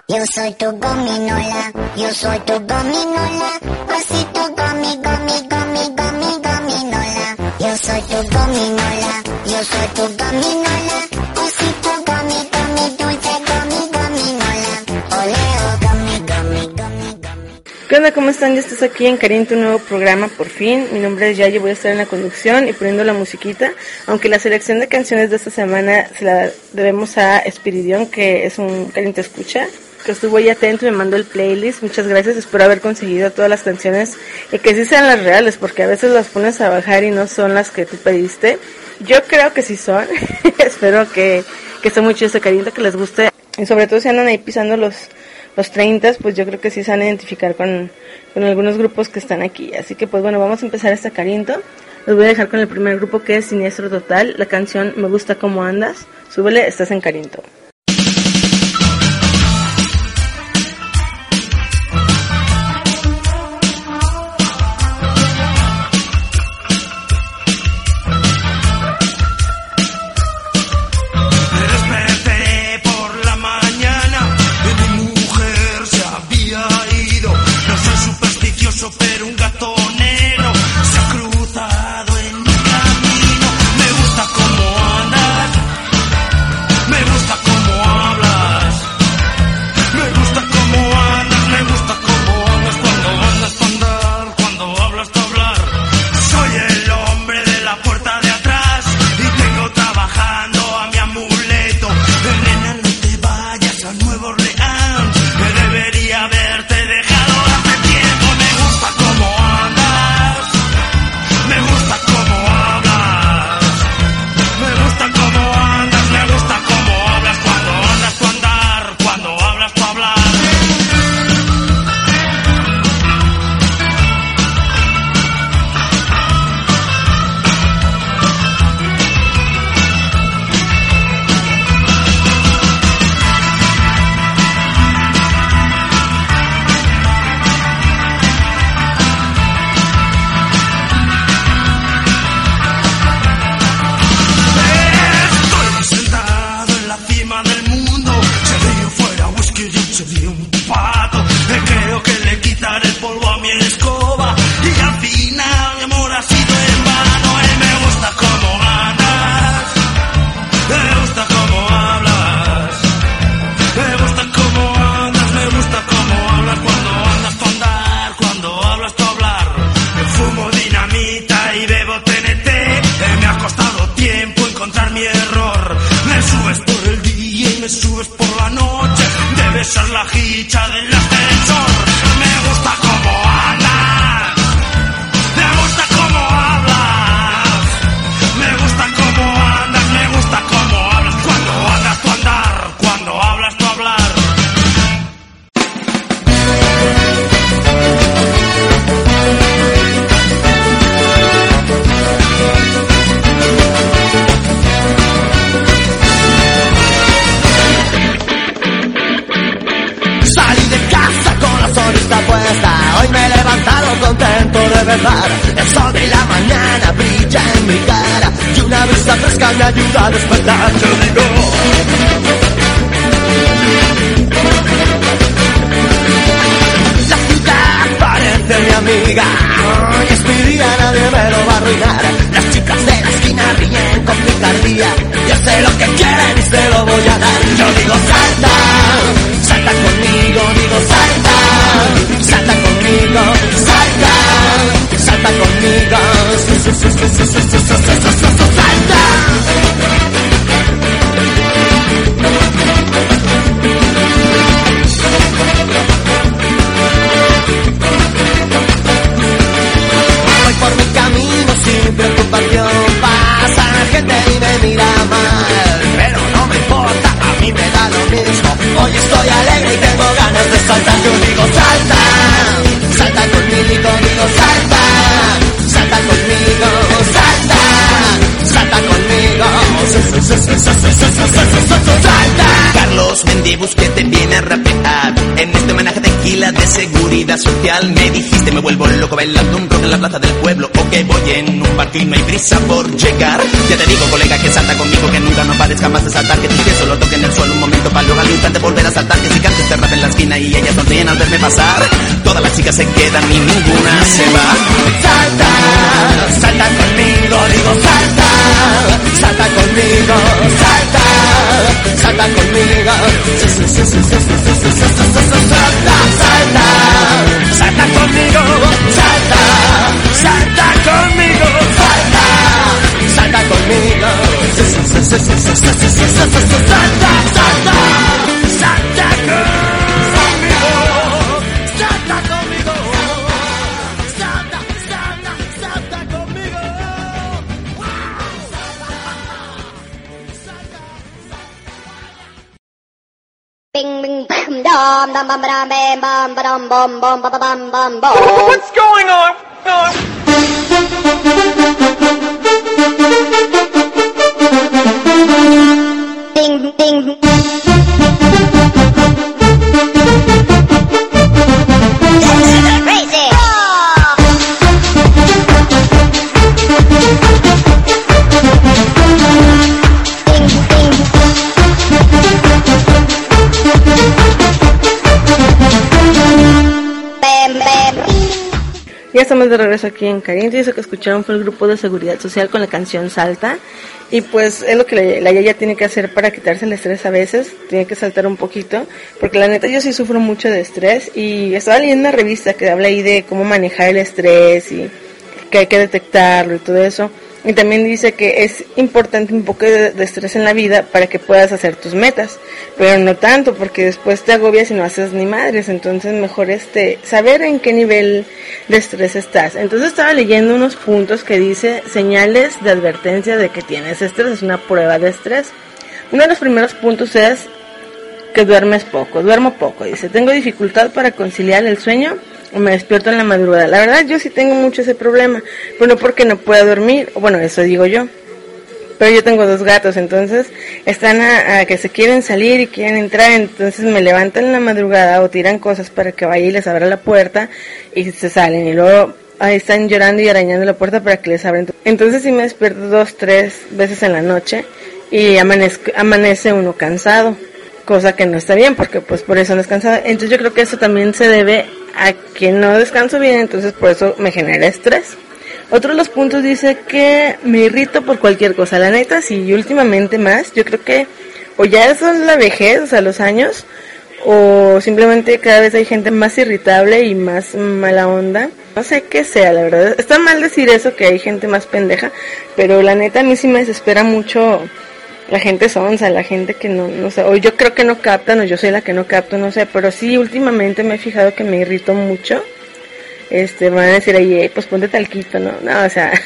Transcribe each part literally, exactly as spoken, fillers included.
Yo soy tu gominola, yo soy tu gominola, osito gomi, gomi, gomi, gomi, gominola. Yo soy tu gominola, yo soy tu gominola, osito gomi, gomi, dulce gomi, gominola. Oleo, gomi, gomi, gomi, gomi. ¿Qué onda? ¿Cómo están? Ya estás aquí en Karin, tu nuevo programa, por fin. Mi nombre es Yayi, voy a estar en la conducción y poniendo la musiquita. Aunque la selección de canciones de esta semana se la debemos a Espiridión, que es un Karin te escucha, que estuvo ahí atento y me mandó el playlist. Muchas gracias, espero haber conseguido todas las canciones y que sí sean las reales, porque a veces las pones a bajar y no son las que tú pediste. Yo creo que sí son. Espero que, que esté muy chido este Karin, que les guste, y sobre todo si andan ahí pisando los los treinta, pues yo creo que sí se van a identificar con, con algunos grupos que están aquí. Así que pues bueno, vamos a empezar esta Carinto. Los voy a dejar con el primer grupo, que es Siniestro Total. La canción Me Gusta Cómo Andas. Súbele, estás en Carinto. Pero un gato negro se ha cruzado en mi camino. Me gusta cómo andas, me gusta cómo hablas, me gusta cómo andas, me gusta cómo andas cuando andas pa' andar, cuando hablas pa' hablar. Soy el hombre de la puerta de atrás y tengo trabajando a mi amuleto. Nena, no te vayas a Nuevo Orleans, que debería haberte dejado hace tiempo. Me gusta cómo andas, me gusta cómo hablas, me gusta cómo andas, me gusta cómo hablas cuando andas pa' andar, cuando hablas pa' hablar. Estoy sentado en la cima del mundo, si yo fuera whisky yo sería un pato. Eh, Creo que le quitaré el polvo a mi escoba y al final mi amor ha sido en vano. Eh, Me gusta cómo andas, me gusta cómo hablas, me gusta cómo andas, me gusta cómo hablas cuando andas pa' andar, cuando hablas pa' hablar. Yo fumo dinamita y bebo T N T, eh, me ha costado tiempo encontrar mi error. Me subes por el día y me subes por la noche, debes ser la hicha del ascensor. Me gusta cómo andas, me gusta cómo hablas, me gusta cómo andas, me gusta cómo hablas cuando andas pa' andar, cuando hablas pa' hablar. Salí de casa con la sonrisa puesta, hoy me he levantado contento de verdad. El sol de la mañana brilla en mi cara y una brisa fresca me ayuda a despertar. Yo digo, la ciudad parece mi amiga, hoy es mi día, nadie me lo va a arruinar. Las chicas de la esquina ríen con picardía, yo sé lo que quieren y se lo voy a dar. Yo digo salta, salta conmigo, digo salta, salta conmigo, salta, salta conmigo, salta. Voy por mi camino sin preocupación, pasa gente y me mira mal, pero no me importa, a mí me da lo mismo. Hoy estoy alegre y tengo ganas de saltar. Yo digo salta, salta conmigo, digo salta, salta conmigo, salta, salta conmigo, salta. Carlos Mendibus que te viene a rapear en este homenaje de vigila de seguridad social. Me dijiste me vuelvo loco bailando un rock en la plaza del pueblo, o que voy en un barco y no hay prisa por llegar. Ya te digo, colega, que salta conmigo, que nunca no pares jamás de saltar, que tires solo toque en el suelo un momento para luego al instante volver a saltar, que si cantes te rap en la esquina y ellas sonríen al verme pasar. Todas las chicas se quedan y ninguna se va. Salta, salta conmigo, digo salta, salta conmigo, salta, salta conmigo, salta, salta, salta conmigo, salta, salta conmigo, salta, salta conmigo, salta, salta, salta conmigo. Bing bing bam dum dum bum bam bam bam bam bum bum bum bum bum bum. What's going on? Bing bing. Crazy. Ya estamos de regreso aquí en Caliente, y eso que escucharon fue el grupo de Seguridad Social con la canción Salta. Y pues es lo que la, la Yaya tiene que hacer para quitarse el estrés a veces, tiene que saltar un poquito, porque la neta yo sí sufro mucho de estrés, y estaba leyendo una revista que habla ahí de cómo manejar el estrés y que hay que detectarlo y todo eso. Y también dice que es importante un poco de, de estrés en la vida para que puedas hacer tus metas, pero no tanto, porque después te agobias y no haces ni madres. Entonces mejor este saber en qué nivel de estrés estás. Entonces estaba leyendo unos puntos que dice señales de advertencia de que tienes estrés, es una prueba de estrés. Uno de los primeros puntos es que duermes poco, duermo poco. Dice, tengo dificultad para conciliar el sueño o me despierto en la madrugada. La verdad yo sí tengo mucho ese problema, pero no porque no pueda dormir, bueno, eso digo yo. Pero yo tengo dos gatos, entonces están a, a que se quieren salir y quieren entrar, entonces me levantan en la madrugada o tiran cosas para que vaya y les abra la puerta y se salen, y luego ahí están llorando y arañando la puerta para que les abran. Entonces sí me despierto dos, tres veces en la noche y amanezco, amanece uno cansado, cosa que no está bien porque pues por eso no es cansado. Entonces yo creo que eso también se debe a que no descanso bien, entonces por eso me genera estrés. Otro de los puntos dice que me irrito por cualquier cosa, la neta, sí, y últimamente más, yo creo que o ya eso es la vejez, o sea, los años, o simplemente cada vez hay gente más irritable y más mala onda, no sé qué sea, la verdad, está mal decir eso, que hay gente más pendeja, pero la neta a mí sí me desespera mucho la gente sonsa, la gente que no, no sé, o yo creo que no captan, o yo soy la que no capto, no sé, pero sí últimamente me he fijado que me irrito mucho. Este, van a decir ahí, pues ponte talquito, ¿no? No, o sea,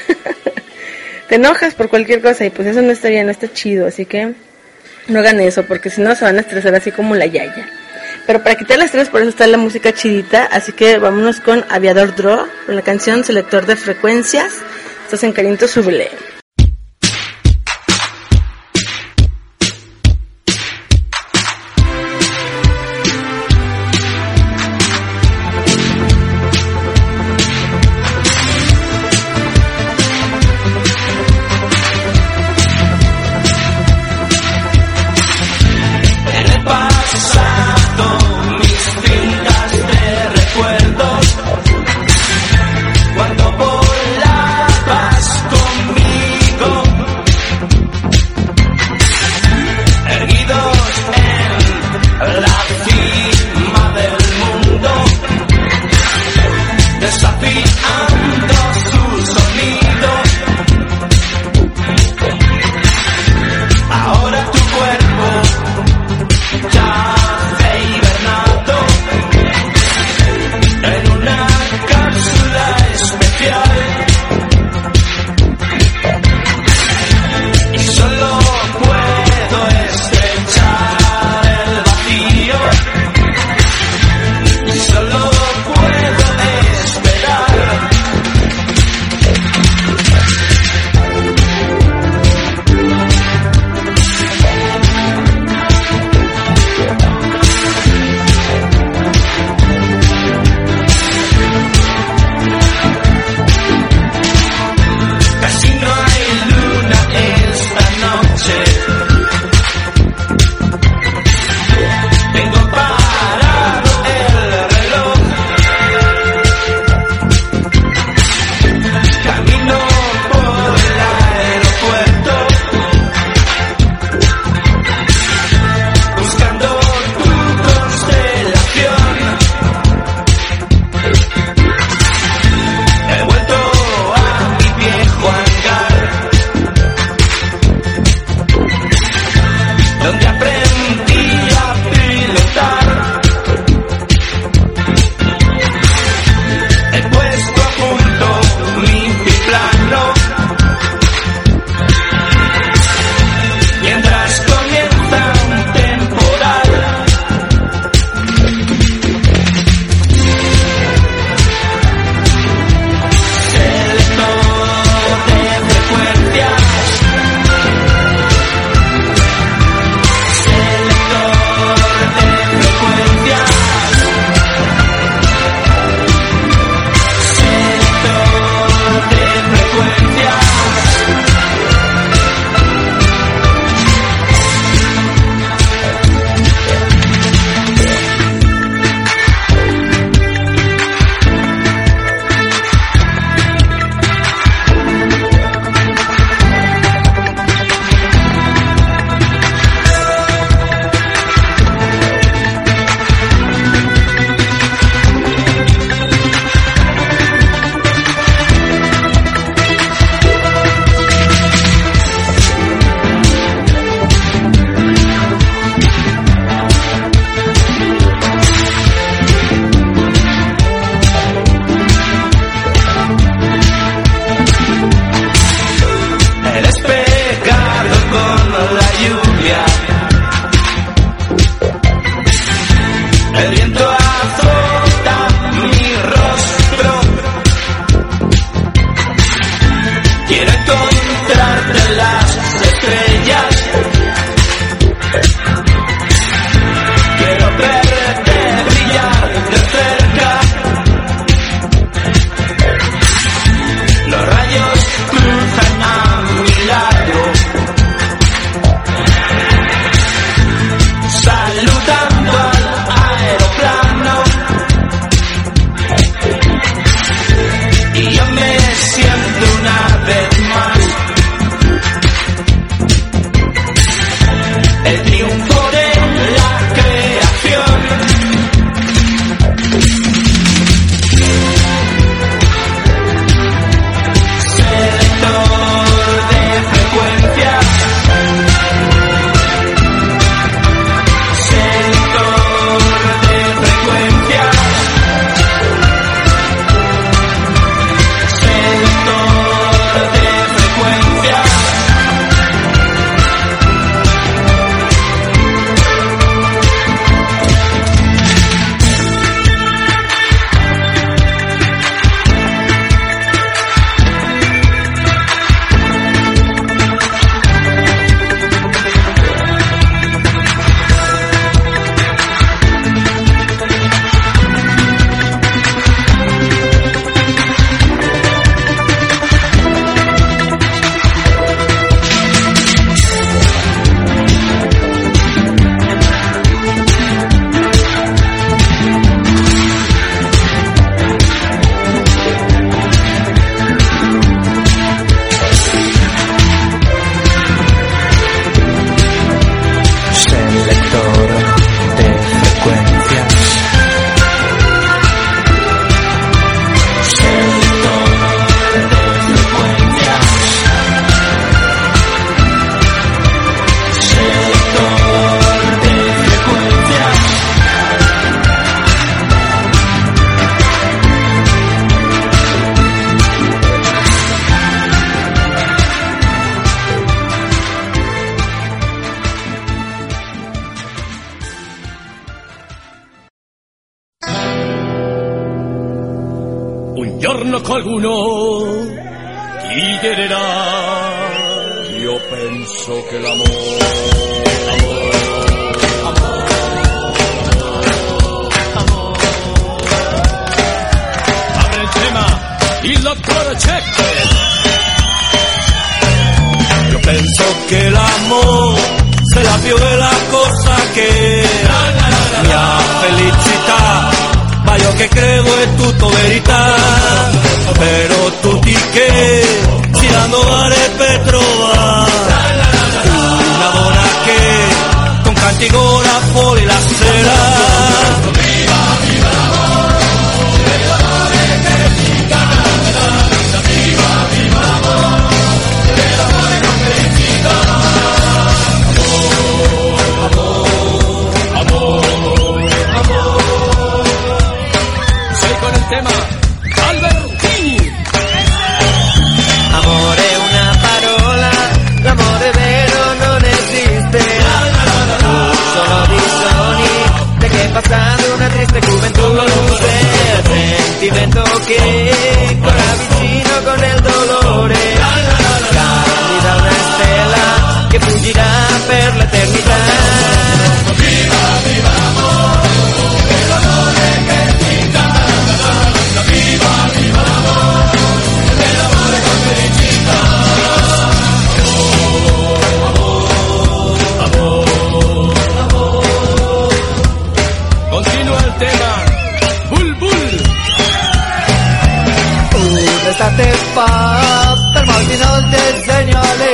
te enojas por cualquier cosa y pues eso no está bien, no está chido, así que no hagan eso, porque si no se van a estresar así como la Yaya. Pero para quitar el estrés, por eso está la música chidita, así que vámonos con Aviador Draw, con la canción Selector de Frecuencias. Estás en Caliente, súbele. siento una vez más el triunfo de la creación. Selector de frecuencias. Selector de frecuencias. Selector de frecuencias. Un giorno qualcuno chiederà, io penso che l'amore, amore, amore, amore. Abre il tema il dottore Cecche. Io penso che l'amore se la più è la cosa che mia felicità. Ma io che credo è tutto verità, però tutti che si danno male per trovare una buona che con cantico la fuori la sera. Viva, viva l'amore, viva l'amore che si canta, viva, viva l'amore, viva l'amore con felicità. Amor, amor, amor. Con el tema Albertini. Amore è una parola, l'amore vero non esiste. Sono di sogni de che è passata una triste gioventù. Sentimento che corre vicino con il dolore. Candida una stella che fuggirà per l'eternità. Viva, viva l'amore, viva l'amore che ti canta. Viva, viva l'amore, l'amore con felicità. Amor, amor, amor. Continua il tema Bull Bull. Un'estate fa, per molti non segnale,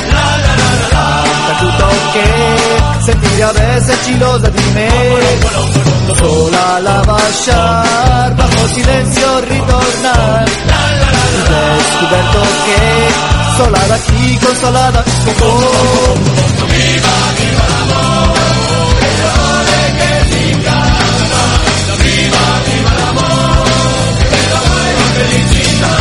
tutto che sentivi adesso gelosa di me. Sola la lasciar, bajo silenzio ritornar. Hai scoperto che sola da chi consolata con voi. Viva, viva l'amore, l'amore che ti canta. Viva, viva l'amore, l'amore con felicità.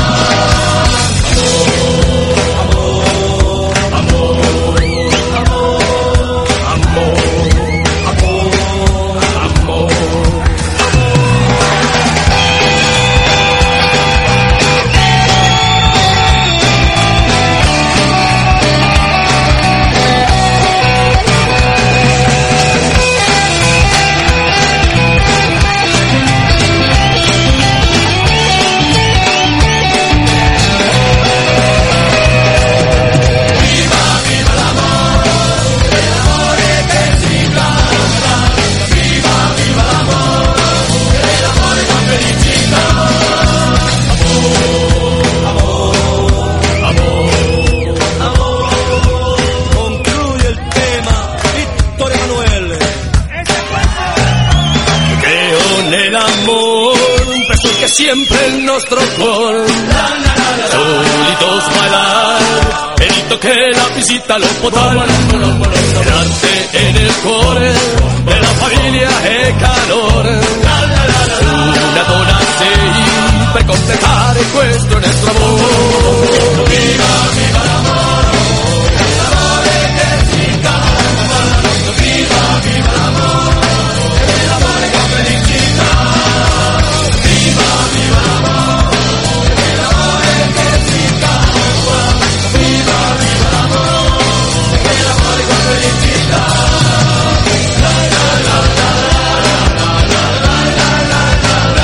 siempre el nostro cor. Solitos bailar, perito che la visita lo potrà. L'arte e nel cuore della famiglia e calore. Una donna sei per completare questo nostro amore. Viva, viva l'amore, l'amore che si canta. Viva, viva l'amore, l'amore che felicità. Viva, viva l'amore, l'amore che si canta. Viva, viva l'amore, l'amore che felicità. La la la la la la la la la la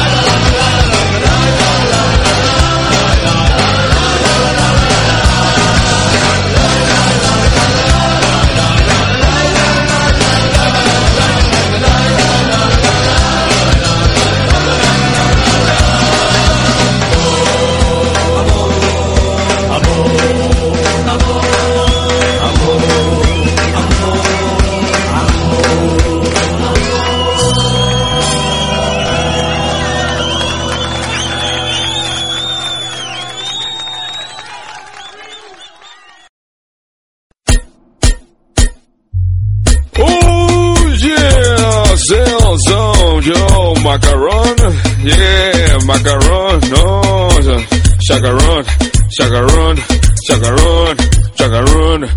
Yo, macaron, yeah, macaron, no, chacarón, chacarón, chacarón, chacarón.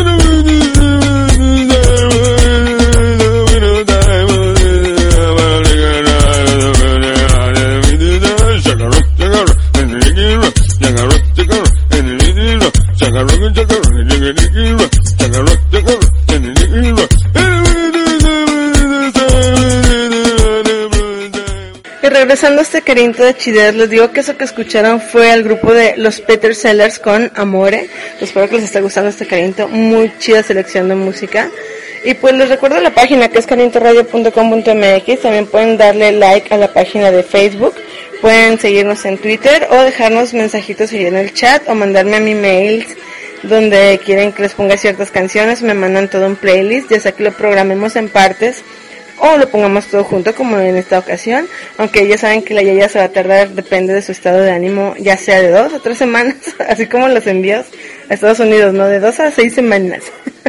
Regresando a este Carinto de Chider, les digo que eso que escucharon fue el grupo de los Peter Sellers con Amore. Espero que les esté gustando este Carinto, muy chida selección de música. Y pues les recuerdo la página que es carinto radio punto com punto m x, también pueden darle like a la página de Facebook, pueden seguirnos en Twitter o dejarnos mensajitos ahí en el chat o mandarme a mi mail donde quieren que les ponga ciertas canciones, me mandan todo un playlist, ya sea que lo programemos en partes o lo pongamos todo junto como en esta ocasión, aunque ya saben que la Yaya se va a tardar, depende de su estado de ánimo, ya sea de dos o tres semanas, así como los envíos a Estados Unidos, ¿no? De dos a seis semanas,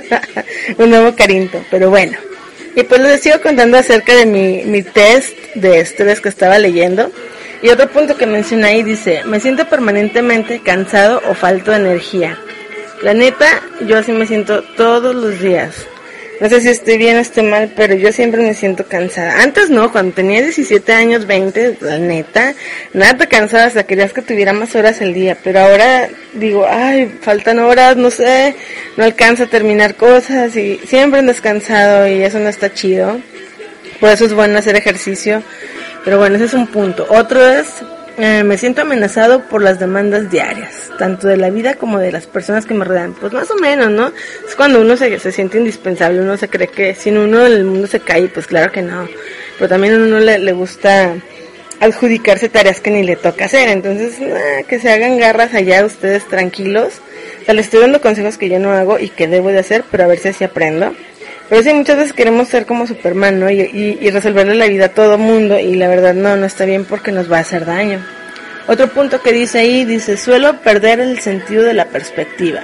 un nuevo Carinto, pero bueno. Y pues les sigo contando acerca de mi, mi test de estrés que estaba leyendo, y otro punto que menciona ahí dice, me siento permanentemente cansado o falto de energía. La neta, yo así me siento todos los días. No sé si estoy bien o estoy mal, pero yo siempre me siento cansada. Antes no, cuando tenía diecisiete años, veinte, la neta, nada te cansaba, hasta querías que tuviera más horas al día. Pero ahora digo, ay, faltan horas, no sé, no alcanzo a terminar cosas y siempre andas cansado y eso no está chido. Por eso es bueno hacer ejercicio. Pero bueno, ese es un punto. Otro es, eh, me siento amenazado por las demandas diarias, tanto de la vida como de las personas que me rodean. Pues más o menos, ¿no? Es cuando uno se, se siente indispensable, uno se cree que sin uno el mundo se cae, pues claro que no. Pero también a uno le, le gusta adjudicarse tareas que ni le toca hacer, entonces nah, que se hagan garras allá ustedes tranquilos. O sea, les estoy dando consejos que yo no hago y que debo de hacer, pero a ver si así aprendo. Pero sí, muchas veces queremos ser como Superman, ¿no? Y, y, y resolverle la vida a todo mundo, y la verdad no, no está bien porque nos va a hacer daño. Otro punto que dice ahí, dice, suelo perder el sentido de la perspectiva.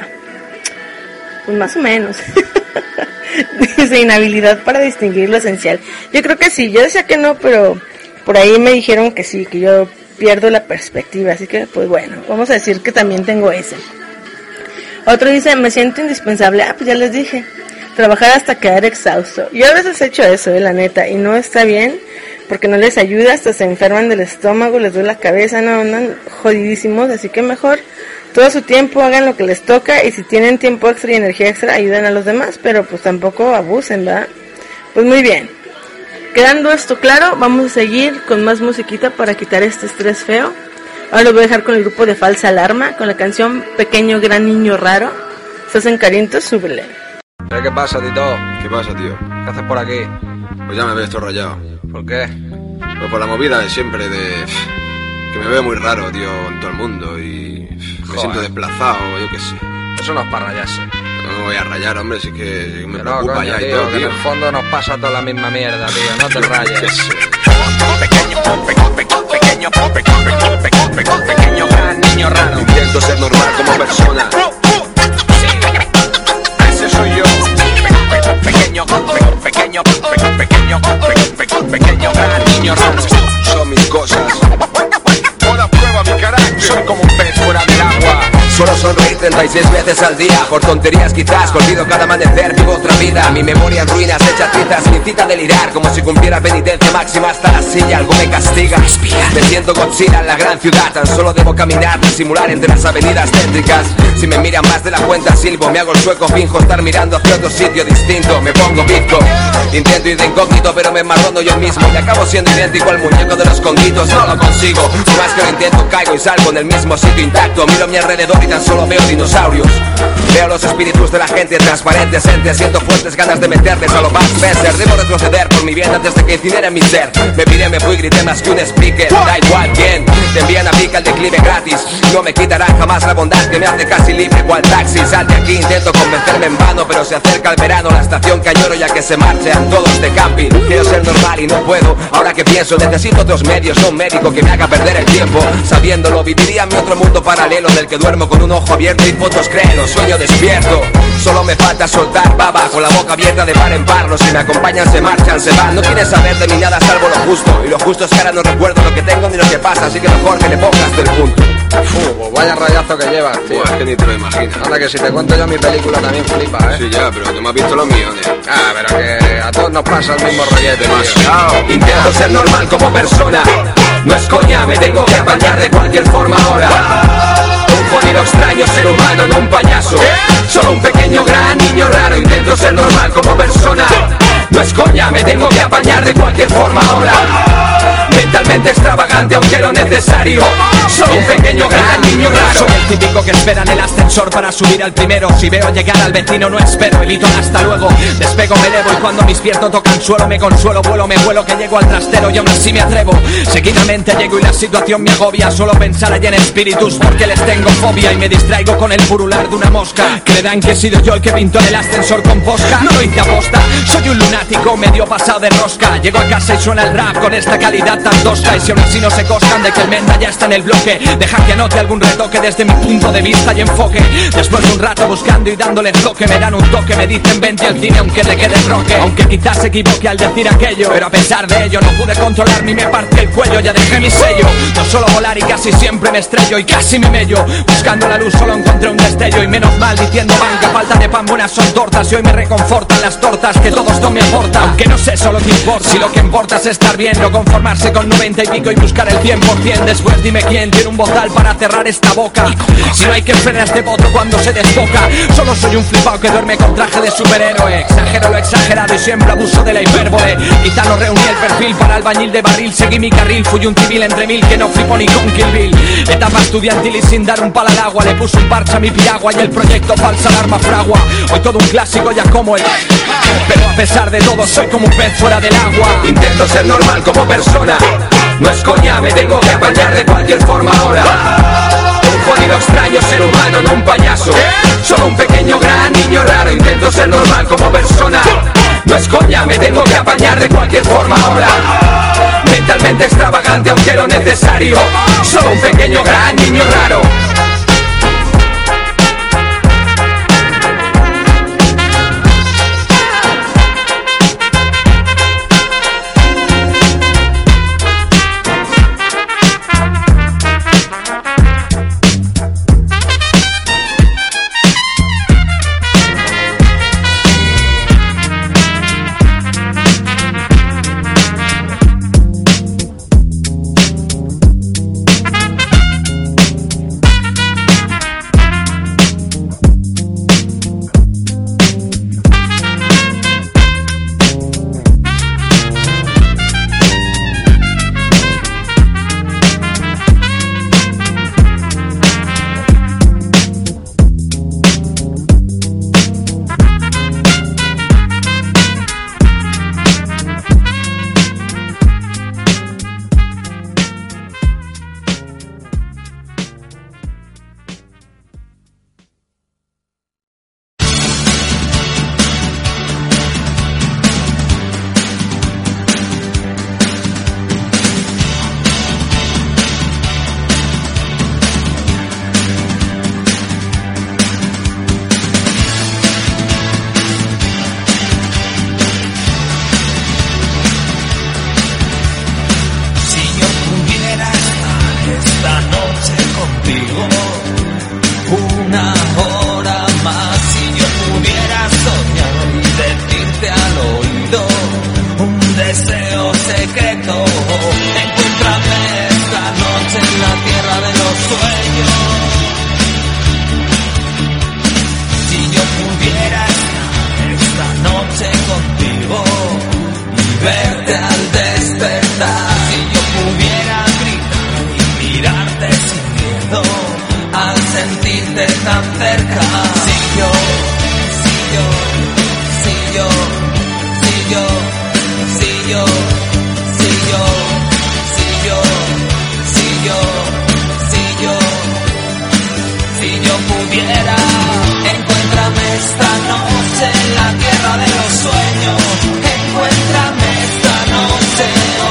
Pues más o menos. Dice, inhabilidad para distinguir lo esencial. Yo creo que sí, yo decía que no, pero por ahí me dijeron que sí, que yo pierdo la perspectiva, así que pues bueno, vamos a decir que también tengo ese. Otro dice, me siento indispensable, ah, pues ya les dije, trabajar hasta quedar exhausto. Yo a veces he hecho eso, eh, la neta, y no está bien, porque no les ayuda, hasta se enferman del estómago, les duele la cabeza, no, andan jodidísimos, así que mejor todo su tiempo hagan lo que les toca, y si tienen tiempo extra y energía extra, ayuden a los demás, pero pues tampoco abusen, ¿verdad? Pues muy bien. Quedando esto claro, vamos a seguir con más musiquita para quitar este estrés feo. Ahora lo voy a dejar con el grupo de Falsa Alarma, con la canción Pequeño Gran Niño Raro. ¿Estás en Carinto? Súbele. ¿Qué pasa, Tito? ¿Qué pasa, tío? ¿Qué haces por aquí? Pues ya me ves todo rayado. ¿Por qué? Pues por la movida de siempre, de... que me veo muy raro, tío, en todo el mundo y... me Joder. siento desplazado, yo qué sé. Eso no es para rayarse. No me voy a rayar, hombre, si es que me Que no, preocupa coño, ya tío, y todo, que tío. en el fondo nos pasa toda la misma mierda, tío. No te rayes. Qué sé. Pequeño, pequeño, pequeño, pequeño, pe- pe- pe- pe- pe- pequeño gran niño raro. Intento ser normal como persona. Ese soy yo. Pe- pe- Pequeño, pe- pequeño, pe- pequeño, pe- pe- pequeño gran niño raro. Son mis cosas. Toda prueba mi carácter. Soy como un pez fuera del agua. Solo sonreír treinta y seis veces al día. Por tonterías quizás, olvido cada amanecer, vivo otra vida. Mi memoria en ruinas, hecha trizas, me incita a delirar. Como si cumpliera penitencia máxima hasta la silla. Algo me castiga, me siento Godzilla en la gran ciudad. Tan solo debo caminar, disimular entre las avenidas céntricas. Si me miran más de la cuenta silbo, me hago el sueco, finjo estar mirando hacia otro sitio distinto. Me pongo bizco, intento ir de incógnito, pero me marrono yo mismo. Y acabo siendo idéntico al muñeco de los conguitos. No lo consigo, por más que lo intento caigo y salgo en el mismo sitio intacto. Miro a mi alrededor y tan solo veo dinosaurios. Veo los espíritus de la gente transparentes, entes. Siento fuertes ganas de meterles a lo Bud Spencer. Debo retroceder por mi bien antes de que incinere mi ser. Me piré, me fui, grité más que un speaker. Da igual quién, te envían a pica el declive gratis. No me quitarán jamás la bondad que me hace casi libre cual taxi. Sal de aquí, intento convencerme en vano, pero se acerca el verano, la estación que añoro ya que se marchan todos de camping. Quiero ser normal y no puedo. Ahora que pienso, necesito otros medios, no un médico que me haga perder el tiempo. Sabiéndolo, viviría en mi otro mundo paralelo del que duermo con un ojo abierto y fotos créelo, sueño despierto. Solo me falta soltar baba con la boca abierta de par en par. Los que me acompañan se marchan, se van. No quieres saber de mí nada salvo lo justo. Y lo justo es que ahora no recuerdo lo que tengo ni lo que pasa. Así que mejor que le pongas del punto. Uh, vaya rayazo que llevas, tío. Buah, es que ni te lo imaginas. Anda que si te cuento yo mi película también flipa, ¿eh? Sí, ya, pero no me has visto los millones. Ah, pero que a todos nos pasa el mismo rollete, Demasiado. Intento ser normal como persona. No es coña, me tengo que apañar de cualquier forma ahora. Un jodido extraño ser humano, no un payaso. Solo un pequeño gran niño raro. Intento ser normal como persona. No es coña, me tengo que apañar de cualquier forma ahora. Mentalmente extravagante aunque lo necesario. Soy un pequeño gran niño raro. Soy el típico que espera en el ascensor para subir al primero. Si veo llegar al vecino no espero, evito hasta luego. Despego, me elevo y cuando mis pies no tocan suelo me consuelo, vuelo, me vuelo que llego al trastero y aún así me atrevo. Seguidamente llego y la situación me agobia. Solo pensar allí en espíritus porque les tengo fobia. Y me distraigo con el purular de una mosca. Creerán que he sido yo el que pintó en el ascensor con posca. No lo hice aposta, soy un lunático medio pasado de rosca. Llego a casa y suena el rap con esta calidad tan tosca. Y si aún así no se coscan de que el menda ya está en el bloque, deja que anote algún retoque desde mi punto de vista y enfoque. Después de un rato buscando y dándole toque, me dan un toque, me dicen vente al cine aunque te quede roque. Aunque quizás se equivoque al decir aquello, pero a pesar de ello no pude controlarme y me partí el cuello. Ya dejé mi sello, no solo volar y casi siempre me estrello y casi me mello. Buscando la luz solo encontré un destello y menos mal diciendo banca, falta de pan buenas son tortas. Y hoy me reconfortan las tortas que todo esto me aporta. Aunque no sé solo qué importa, si lo que importa es estar bien, no conformarse con noventa y pico y buscar el cien por cien. Después dime quién tiene un bozal para cerrar esta boca. Si no hay que frenar este voto cuando se desboca. Solo soy un flipado que duerme con traje de superhéroe. Exagero lo exagerado y siempre abuso de la hipérbole. Quizá no reuní el perfil para albañil de barril. Seguí mi carril, fui un civil entre mil que no flipo ni con Kill Bill. Etapa estudiantil y sin dar un palo al agua. Le puse un parche a mi piragua y el proyecto falsa alarma fragua. Hoy todo un clásico ya como el... Pero a pesar de todo soy como un pez fuera del agua. Intento ser normal como persona. No es coña, me tengo que apañar de cualquier forma ahora. Un jodido extraño ser humano, no un payaso. Solo un pequeño gran niño raro. Intento ser normal como persona. No es coña, me tengo que apañar de cualquier forma ahora. Mentalmente extravagante aunque lo necesario. Solo un pequeño gran niño raro. tan cerca. Si yo, si yo, si yo, si yo, si yo, si yo, si yo, si yo, si yo, si yo pudiera, encuéntrame esta noche en la tierra de los sueños, encuéntrame esta noche.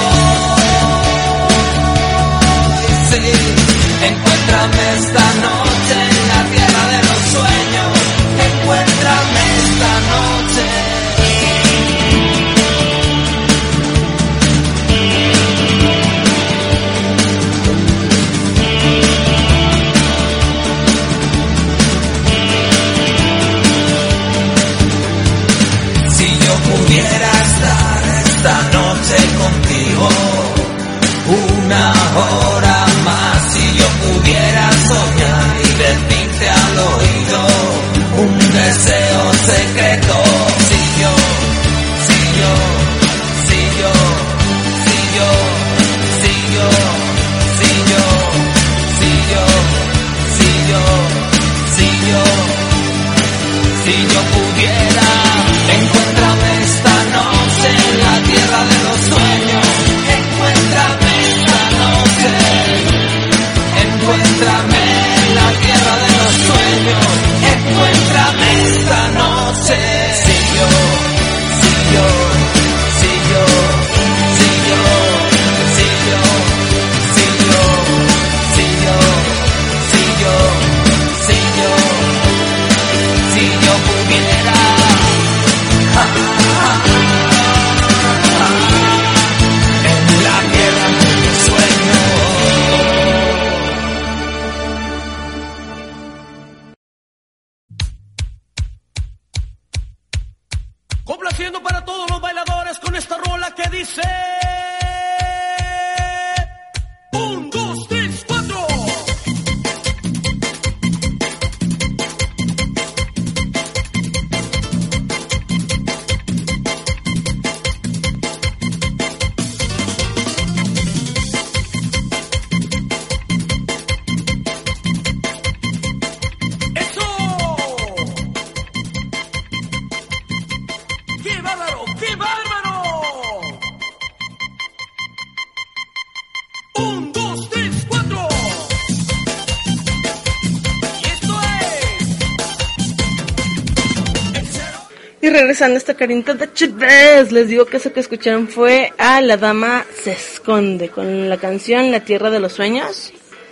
Encuéntrame esta noche en la tierra de los sueños. Encuéntrame esta noche. Si yo pudiera estar esta noche contigo una hora más, si yo pudiera soñar y decirte al oído un deseo secreto. Si yo, si yo, si yo, si yo, si yo, si yo, si yo, si yo, si yo, si yo pudiera, encuéntrame esta noche en la tierra de los sueños. Encuéntrame esta noche. Encuéntrame en la tierra de los sueños. Encuéntrame esta noche. Si yo, si yo, si yo, si yo, si yo, si yo, si yo, si yo, si yo, si yo pudiera. Ja, ja, ja. En la tierra de los sueños. Complaciendo para todos los bailadores con esta rola que dice: un, dos, tres, cuatro. ¡Qué bárbaro! ¡Qué bárbaro! Un, dos, tres, cuatro. Y esto es... Y regresando a esta carita de Chivas, les digo que eso que escucharon fue a La Dama Se Esconde, con la canción La Tierra de los Sueños.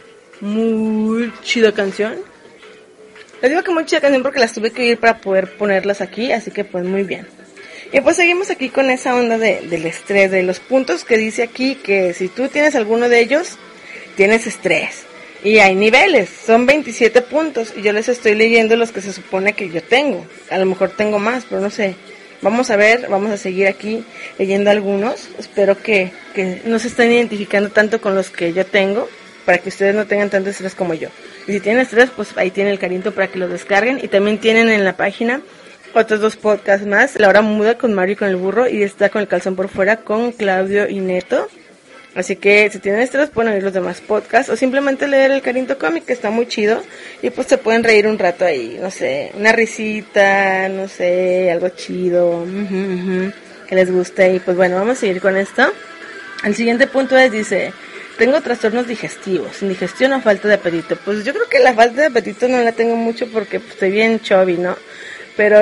Muy chida canción. Les digo que muy chida canción porque las tuve que ir para poder ponerlas aquí, así que pues muy bien. Y pues seguimos aquí con esa onda de, del estrés, de los puntos que dice aquí, que si tú tienes alguno de ellos, tienes estrés. Y hay niveles, son veintisiete puntos, y yo les estoy leyendo los que se supone que yo tengo. A lo mejor tengo más, pero no sé. Vamos a ver, vamos a seguir aquí leyendo algunos. Espero que, que no se estén identificando tanto con los que yo tengo, para que ustedes no tengan tanto estrés como yo. Y si tienen estrés, pues ahí tienen el Carinto para que lo descarguen. Y también tienen en la página otros dos podcasts más: La Hora Muda con Mario y con el Burro, y está con el Calzón por Fuera con Claudio y Neto. Así que si tienen estrés pueden oír los demás podcasts o simplemente leer el Carinto Cómic, que está muy chido, y pues se pueden reír un rato ahí, no sé, una risita, no sé, algo chido, uh-huh, uh-huh, que les guste. Y pues bueno, vamos a seguir con esto. El siguiente punto es, dice: tengo trastornos digestivos, indigestión o falta de apetito. Pues yo creo que la falta de apetito no la tengo mucho porque pues, estoy bien chubby, ¿no? Pero,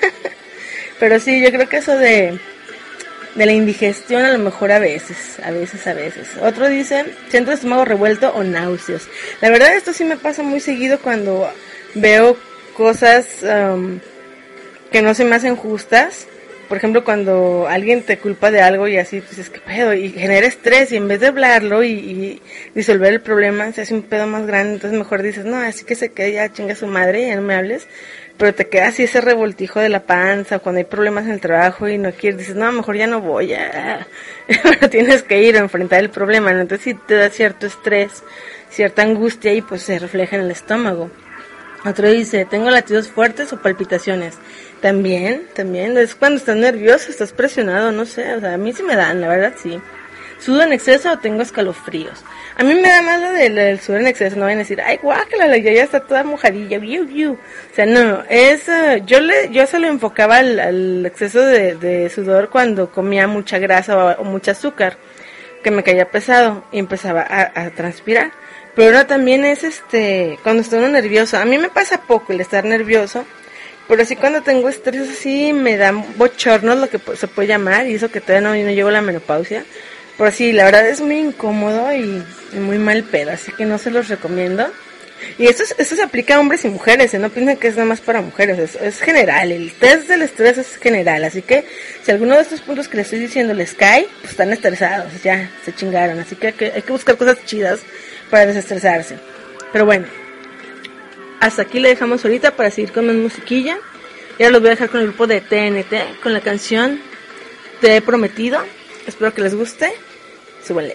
pero sí, yo creo que eso de, de la indigestión a lo mejor a veces, a veces, a veces. Otro dice, centro de estómago revuelto o náuseas. La verdad esto sí me pasa muy seguido cuando veo cosas um, que no se me hacen justas. Por ejemplo, cuando alguien te culpa de algo y así, pues es que pedo, y genera estrés, y en vez de hablarlo y, y disolver el problema, se hace un pedo más grande. Entonces mejor dices, no, así que se quede, ya chinga su madre, ya no me hables. Pero te queda así ese revoltijo de la panza, cuando hay problemas en el trabajo y no quieres, dices, no, mejor ya no voy, ya. Pero tienes que ir a enfrentar el problema, ¿no? Entonces sí te da cierto estrés, cierta angustia, y pues se refleja en el estómago. Otro dice, tengo latidos fuertes o palpitaciones. También, también, es cuando estás nervioso, estás presionado, no sé, o sea, a mí sí me dan, la verdad sí. ¿Sudo en exceso o tengo escalofríos? A mí me da más lo del, del sudor en exceso, no van a decir, ay, guácala, la ya está toda mojadilla, viu, viu. O sea, no, es, uh, yo le, yo se lo enfocaba al, al exceso de, de sudor cuando comía mucha grasa o, o mucho azúcar, que me caía pesado y empezaba a, a transpirar. Pero ahora también es este, cuando estoy uno nervioso, a mí me pasa poco el estar nervioso, pero sí cuando tengo estrés así me dan bochornos, lo que se puede llamar, y eso que todavía no, no llego a la menopausia. Pero sí, la verdad es muy incómodo y, y muy mal pedo, así que no se los recomiendo. Y esto, es, esto se aplica a hombres y mujeres, ¿eh? No piensen que es nada más para mujeres, es, es general, el test del estrés es general, así que si alguno de estos puntos que les estoy diciendo les cae, pues están estresados, ya, se chingaron, así que hay que, hay que buscar cosas chidas para desestresarse. Pero bueno, hasta aquí le dejamos ahorita para seguir con más musiquilla. Y ahora los voy a dejar con el grupo de T N T, con la canción Te he prometido. Espero que les guste. Súbanle.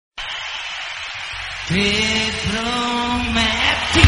Te prometí.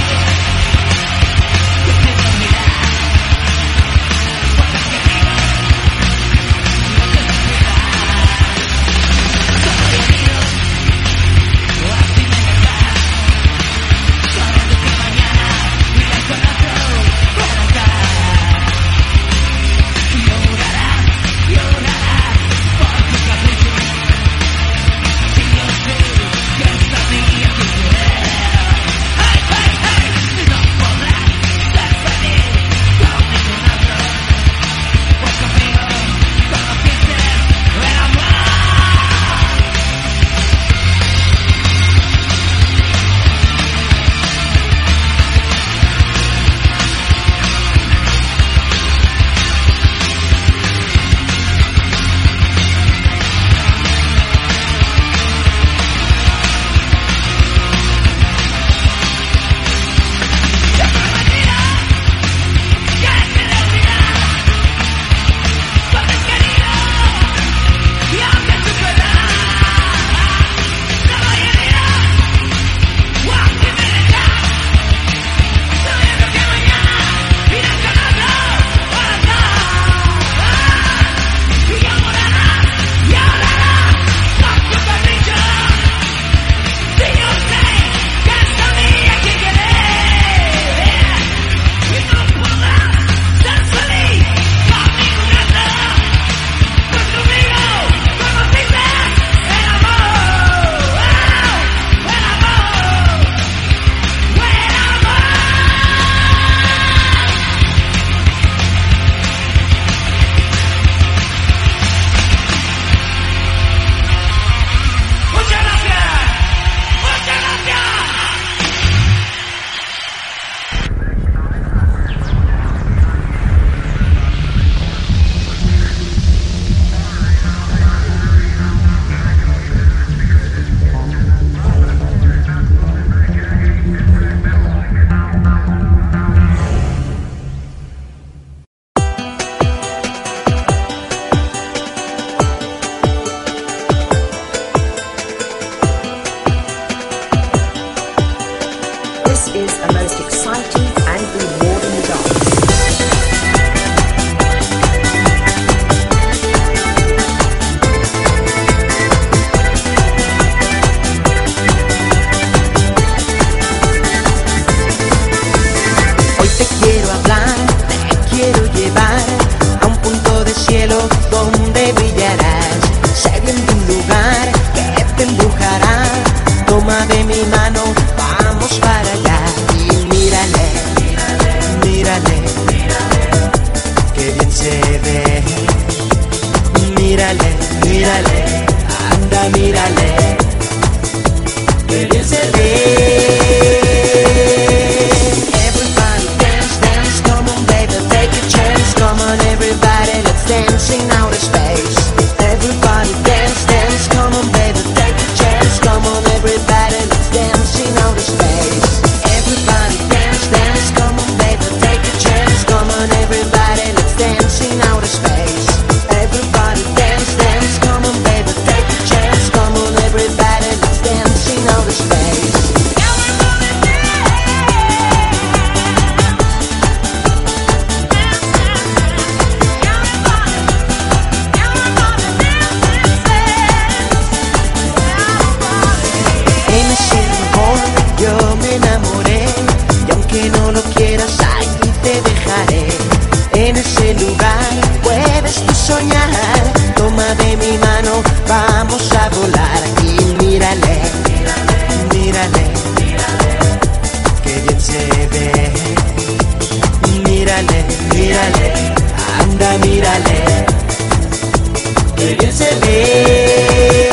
de mi mano, vamos para allá. Y mírale, mírale, no lo quieras, ay, ni te dejaré. En ese lugar puedes tú soñar. Toma de mi mano, vamos a volar. Y mírale, mírale, que bien se ve. Mírale, mírale, anda, mírale, que bien se ve.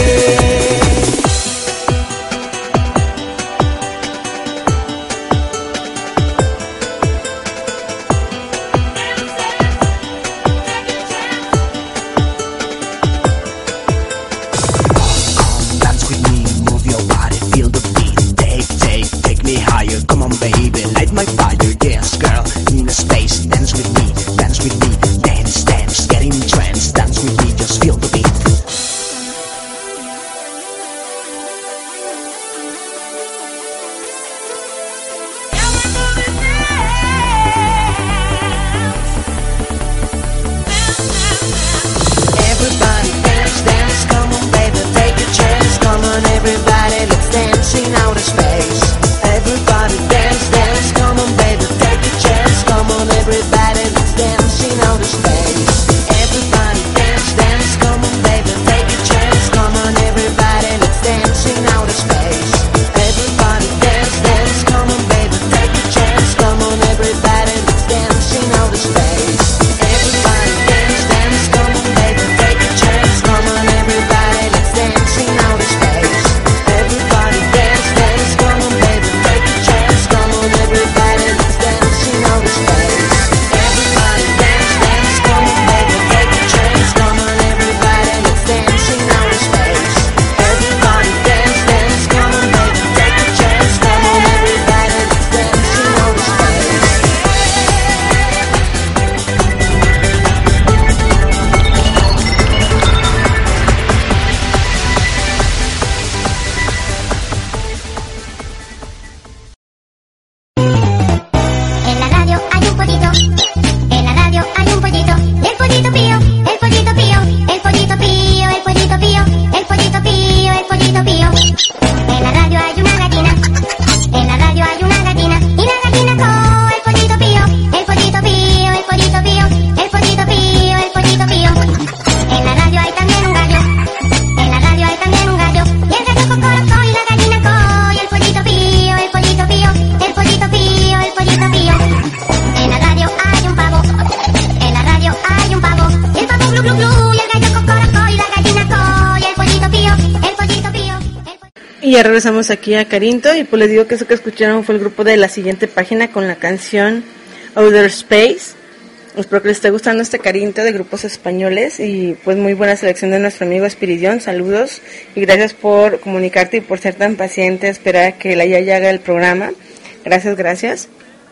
Y ya regresamos aquí a Carinto y pues les digo que eso que escucharon fue el grupo de La Siguiente Página con la canción Outer Space. Espero que les esté gustando este Carinto de grupos españoles y pues muy buena selección de nuestro amigo Espiridión. Saludos y gracias por comunicarte y por ser tan paciente, esperar a que la Yaya haga el programa. Gracias, gracias.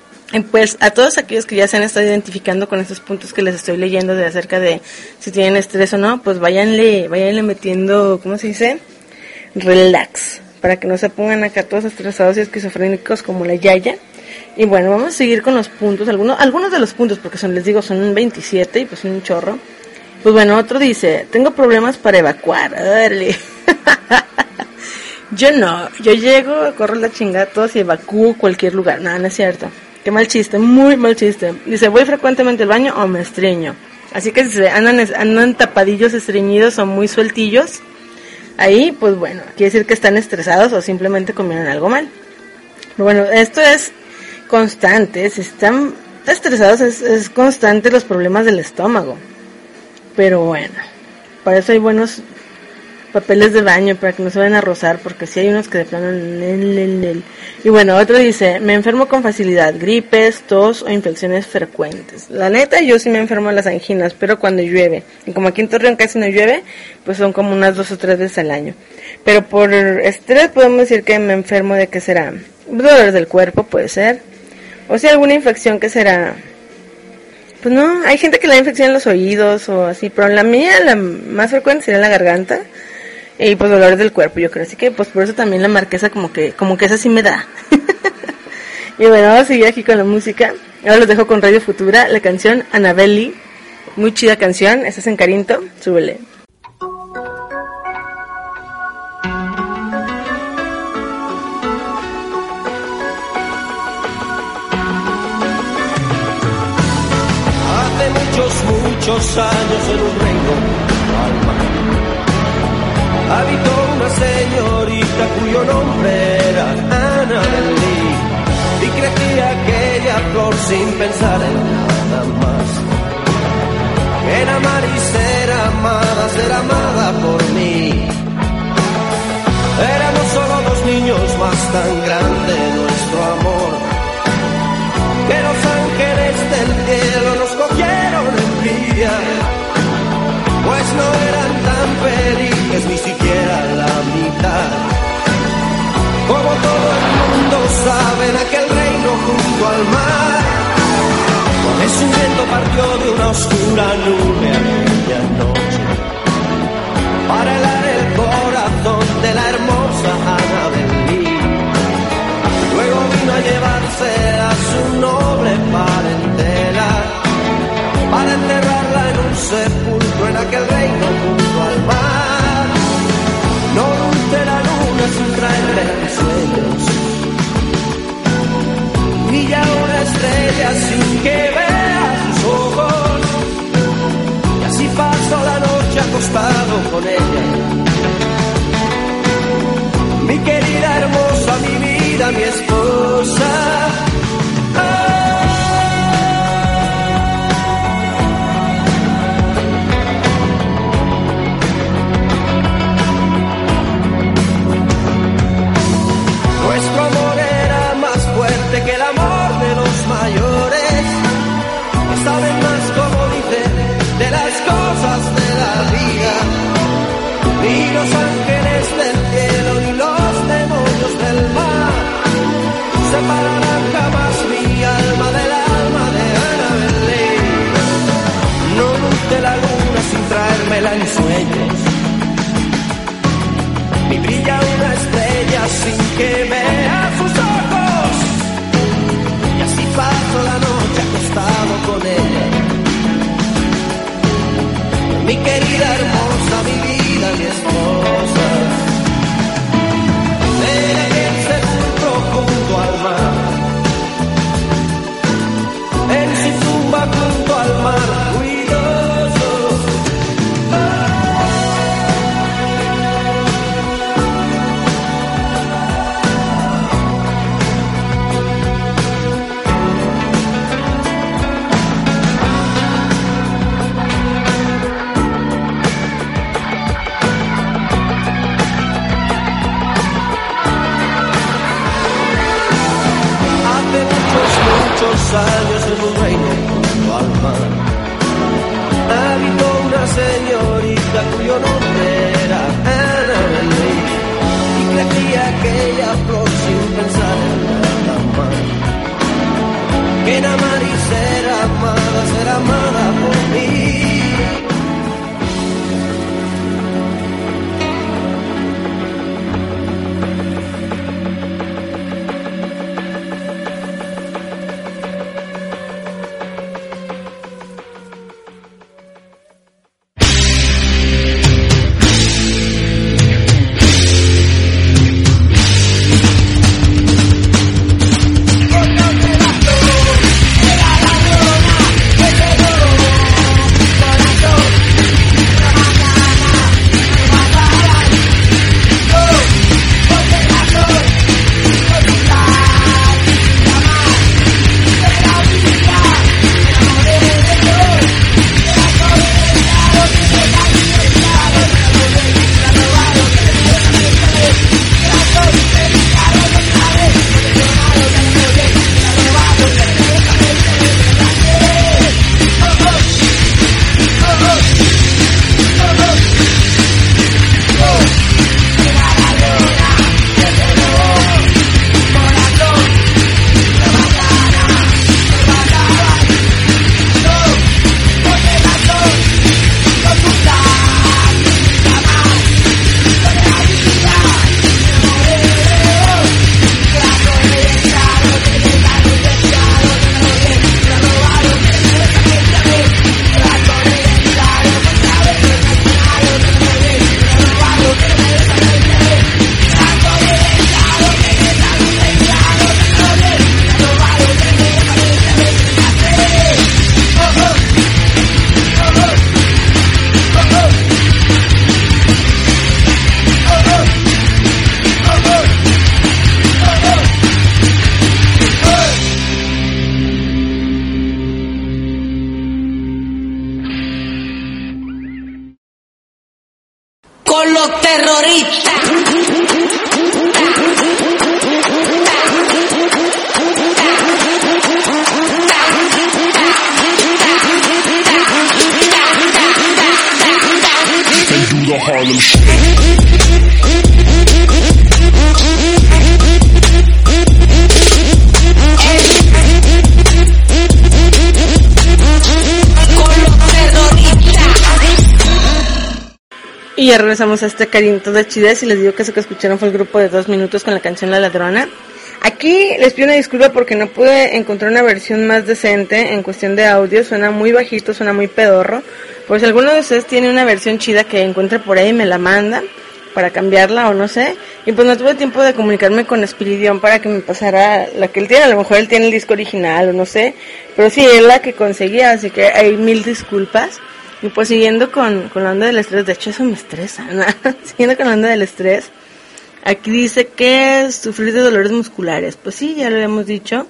Y pues a todos aquellos que ya se han estado identificando con estos puntos que les estoy leyendo de acerca de si tienen estrés o no, pues váyanle, váyanle metiendo, ¿cómo se dice? Relax, para que no se pongan acá todos estresados y esquizofrénicos como la Yaya. Y bueno, vamos a seguir con los puntos, algunos algunos de los puntos, porque son, les digo, son veintisiete y pues un chorro. Pues bueno, otro dice, tengo problemas para evacuar, dale. Yo no, yo llego, corro la chingada a todos y evacúo cualquier lugar. No, no es cierto. Qué mal chiste, muy mal chiste. Dice, voy frecuentemente al baño o me estreño. Así que si se andan, andan tapadillos, estreñidos o muy sueltillos, ahí, pues bueno, quiere decir que están estresados o simplemente comieron algo mal. Pero bueno, esto es constante, si están estresados es, es constante los problemas del estómago. Pero bueno, para eso hay buenos papeles de baño, para que no se vayan a rozar, porque si sí hay unos que de plano... Nel, nel, nel. Y bueno, otro dice, me enfermo con facilidad, gripes, tos o infecciones frecuentes. La neta, yo sí me enfermo de las anginas, pero cuando llueve. Y como aquí en Torreón casi no llueve, pues son como unas dos o tres veces al año. Pero por estrés podemos decir que me enfermo de qué será. Dolores del cuerpo puede ser. O sea, alguna infección que será... Pues no, hay gente que le da infección en los oídos o así, pero la mía, la más frecuente sería en la garganta. Y pues dolores del cuerpo, yo creo. Así que pues por eso también la marquesa como que como que esa sí me da. Y bueno, vamos a seguir aquí con la música. Ahora los dejo con Radio Futura, la canción Annabelle. Muy chida canción, estás en Carinto, súbele. muchos años en un reino al mar. Habitó una señorita cuyo nombre era Annabel Lee, y crecía aquella flor sin pensar en nada más. En amar y ser amada, ser amada por mí. Éramos solo dos niños, más tan grande nuestro amor, que los ángeles del cielo nos cogieron envidia, pues no eran tan felices ni siquiera la mitad. Como todo el mundo sabe, en aquel reino junto al mar, es un viento partió de una oscura nube aquella noche para helar el corazón de la hermosa Annabel Lee. Luego vino a llevarse a su noble parentela para enterrarla en un sepulcro en aquel reino junto al mar. No dulce la luna sin traerle sueños, brilla una estrella sin que vea sus ojos, y así paso la noche acostado con ella. Mi querida, hermosa, mi vida, mi esposa. Nuestro amor era más fuerte que el amor de los mayores, que saben más, como dicen, de las cosas de la vida. Ni los ángeles del cielo ni los demonios del mar separarán jamás mi alma del alma de Annabel Lee. No luce la luna sin traérmela en sueños, ni brilla una estrella sin que vea sus ojos, y así paso la noche acostado con ella. Mi querida, hermosa, mi vida, mi esposa. En aquel sepulcro junto al mar, en su tumba junto al mar, ruidoso. Muchos años en un reino junto al mar, habitó una señorita cuyo nombre era Annabel Lee, y crecía aquella flor sin pensar en nada más que en amar y ser amada, ser amada por mí. Era la luna, Harlem Shake. Y ya regresamos a este cariñito de chidez y les digo que eso que escucharon fue el grupo de dos minutos con la canción La Ladrona. Aquí les pido una disculpa porque no pude encontrar una versión más decente en cuestión de audio, suena muy bajito, suena muy pedorro. Pues si alguno de ustedes tiene una versión chida que encuentre por ahí, me la manda para cambiarla o no sé. Y pues no tuve tiempo de comunicarme con Espiridión para que me pasara la que él tiene, a lo mejor él tiene el disco original o no sé. Pero sí, es la que conseguía, así que hay mil disculpas. Y pues siguiendo con, con la onda del estrés, de hecho eso me estresa, ¿no? Siguiendo con la onda del estrés, aquí dice que es sufrir de dolores musculares. Pues sí, ya lo habíamos dicho.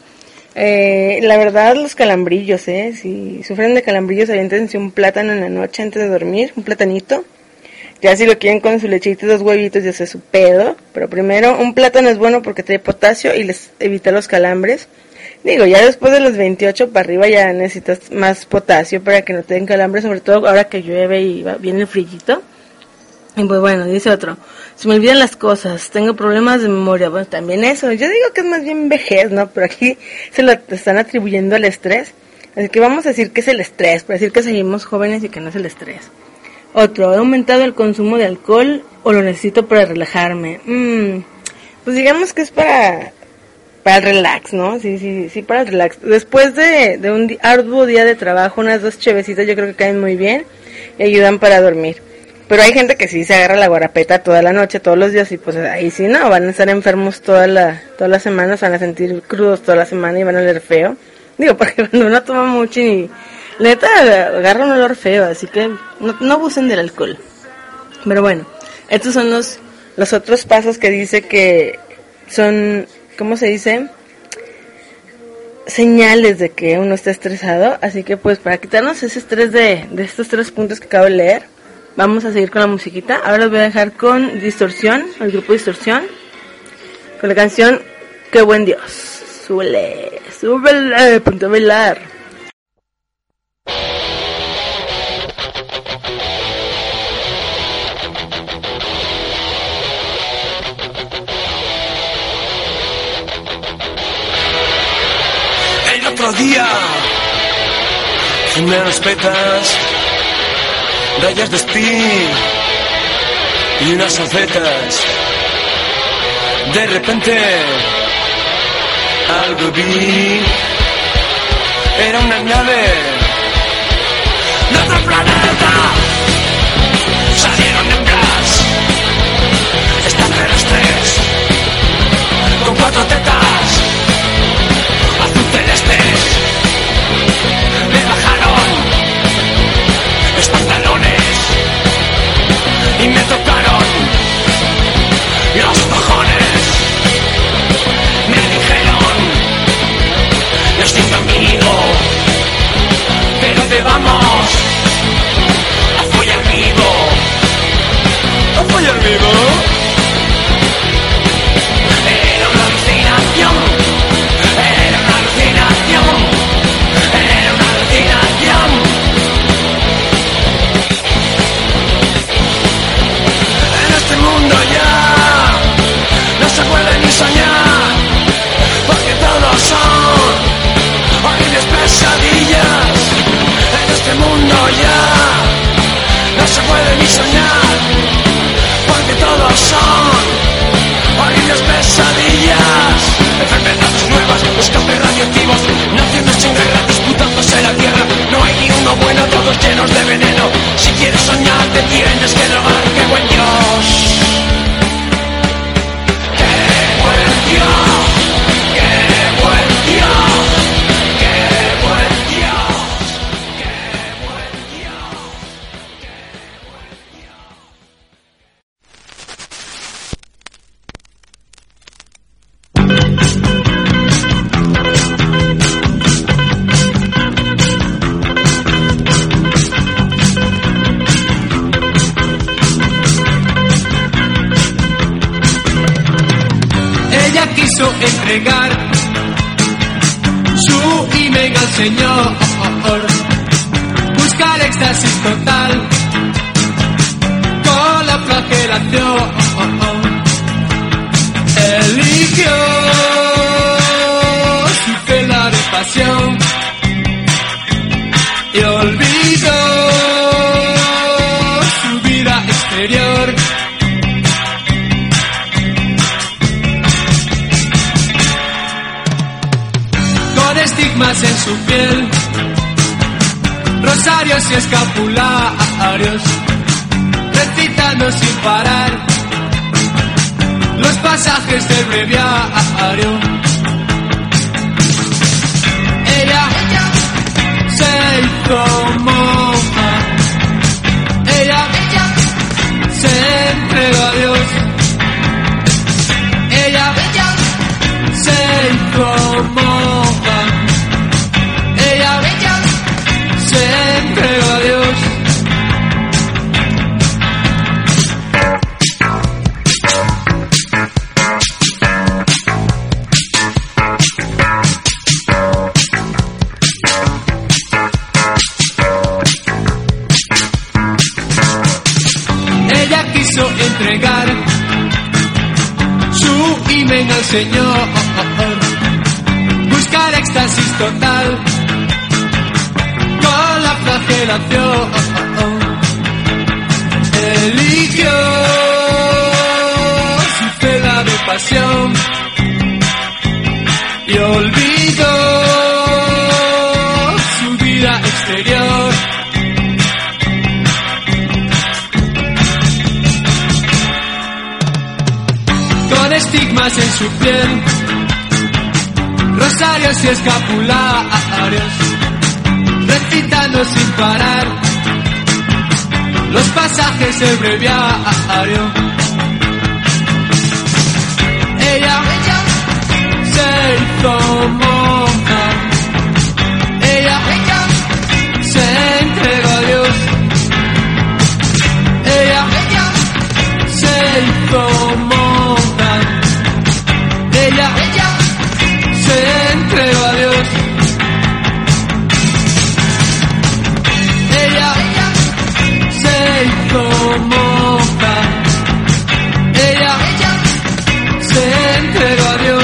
Eh, la verdad, los calambrillos, ¿eh? Si sufren de calambrillos, aviéntense un plátano en la noche antes de dormir, un platanito. Ya si lo quieren con su lechita y dos huevitos, ya sé su pedo. Pero primero, un plátano es bueno porque trae potasio y les evita los calambres. Digo, ya después de los veintiocho para arriba ya necesitas más potasio para que no te den calambres, sobre todo ahora que llueve y va, viene el frillito. Y pues bueno, dice otro, se me olvidan las cosas, tengo problemas de memoria. Bueno, también eso, yo digo que es más bien vejez, ¿no? Pero aquí se lo están atribuyendo al estrés. Así que vamos a decir que es el estrés, para decir que seguimos jóvenes y que no es el estrés. Otro, he aumentado el consumo de alcohol o lo necesito para relajarme. Mm, pues digamos que es para... para el relax, ¿no? Sí, sí, sí, para el relax. Después de, de un di- arduo día de trabajo, unas dos chevecitas yo creo que caen muy bien y ayudan para dormir. Pero hay gente que sí se agarra la guarapeta toda la noche, todos los días, y pues ahí sí no, van a estar enfermos toda la, todas las semanas, van a sentir crudos toda la semana y van a oler feo. Digo, porque cuando uno toma mucho y neta agarra un olor feo, así que no, no abusen del alcohol. Pero bueno, estos son los, los otros pasos que dice que son... ¿cómo se dice? Señales de que uno está estresado. Así que pues para quitarnos ese estrés de, de estos tres puntos que acabo de leer, vamos a seguir con la musiquita. Ahora los voy a dejar con Distorsión, el grupo Distorsión, con la canción Qué buen Dios. Súbele, súbele, punto a bailar. Otro día fumé unas petas, rayas de speed y unas salsetas. De repente algo vi, era una nave de otro planeta. Salieron hembras extraterrestres con cuatro tetas azul celestes. Me bajaron los pantalones y me tocaron los cojones. Me dijeron, yo soy tu amigo, pero te vamos a follar vivo. ¿A follar vivo? Era una alucinación. Era una alucinación, era una alucinación. En este mundo ya no se puede ni soñar, porque todos son horribles pesadillas. En este mundo ya no se puede ni soñar, porque todos son horribles pesadillas. Enfermedades nuevas, escapes radioactivos, naciendo sin guerra, disputándose la tierra. No hay ni uno bueno, todos llenos de veneno. Si quieres soñar te tienes que drogar. ¡Qué buen Dios! ¡Qué buen Dios! ¡Qué buen Dios! ¡Qué buen Dios! ¡Qué buen Dios! entregar su email al Señor, buscar éxtasis total con la flagelación. Eligió su tela de pasión y olvidó su vida exterior. Con estigmas en su piel, rosarios y escapularios, recitando sin parar los pasajes del breviario. Ella, ella se hizo monja, ella, ella se entregó a Dios, ella, ella se hizo monja, ella, ella se entregó a Dios. Entregar su imen al Señor, buscar éxtasis total con la flagelación. Eligió su tela de pasión y olvidó su vida exterior. Con estigmas en su piel, rosarios y escapularios, recitando sin parar los pasajes del breviario. Ella, ella se hizo monja, ella, ella se entregó a Dios, ella, ella se hizo monja, ella, ella se entregó a Dios, ella, ella se hizo monja, ella, ella se entregó a Dios.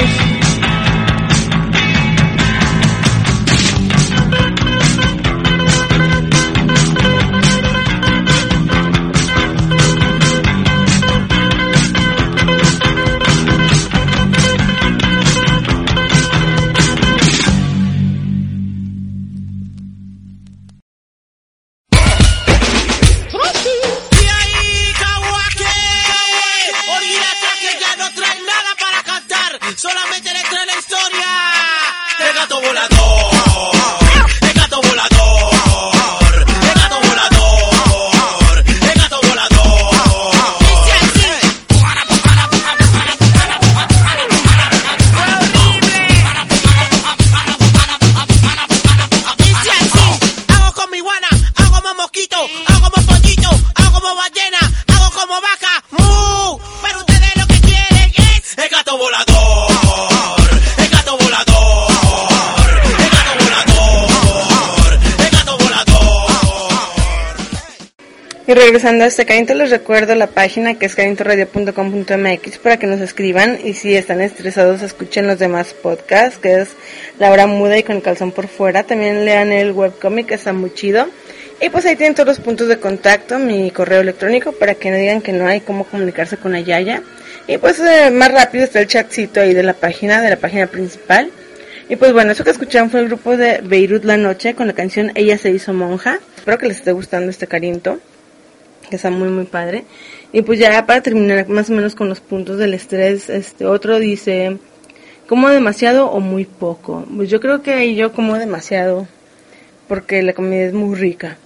Y regresando a este Carinto, les recuerdo la página que es carinto radio punto com punto m x para que nos escriban, y si están estresados escuchen los demás podcasts, que es La Hora Muda y Con el Calzón por Fuera. También lean el webcomic, que está muy chido. Y pues ahí tienen todos los puntos de contacto, mi correo electrónico, para que no digan que no hay cómo comunicarse con la Yaya. Y pues eh, más rápido está el chatcito ahí de la página, de la página principal. Y pues bueno, eso que escucharon fue el grupo de Beirut La Noche con la canción Ella se hizo monja. Espero que les esté gustando este Carinto, que está muy muy padre. Y pues ya para terminar más o menos con los puntos del estrés, este otro dice, ¿como demasiado o muy poco? Pues yo creo que ahí yo como demasiado, porque la comida es muy rica.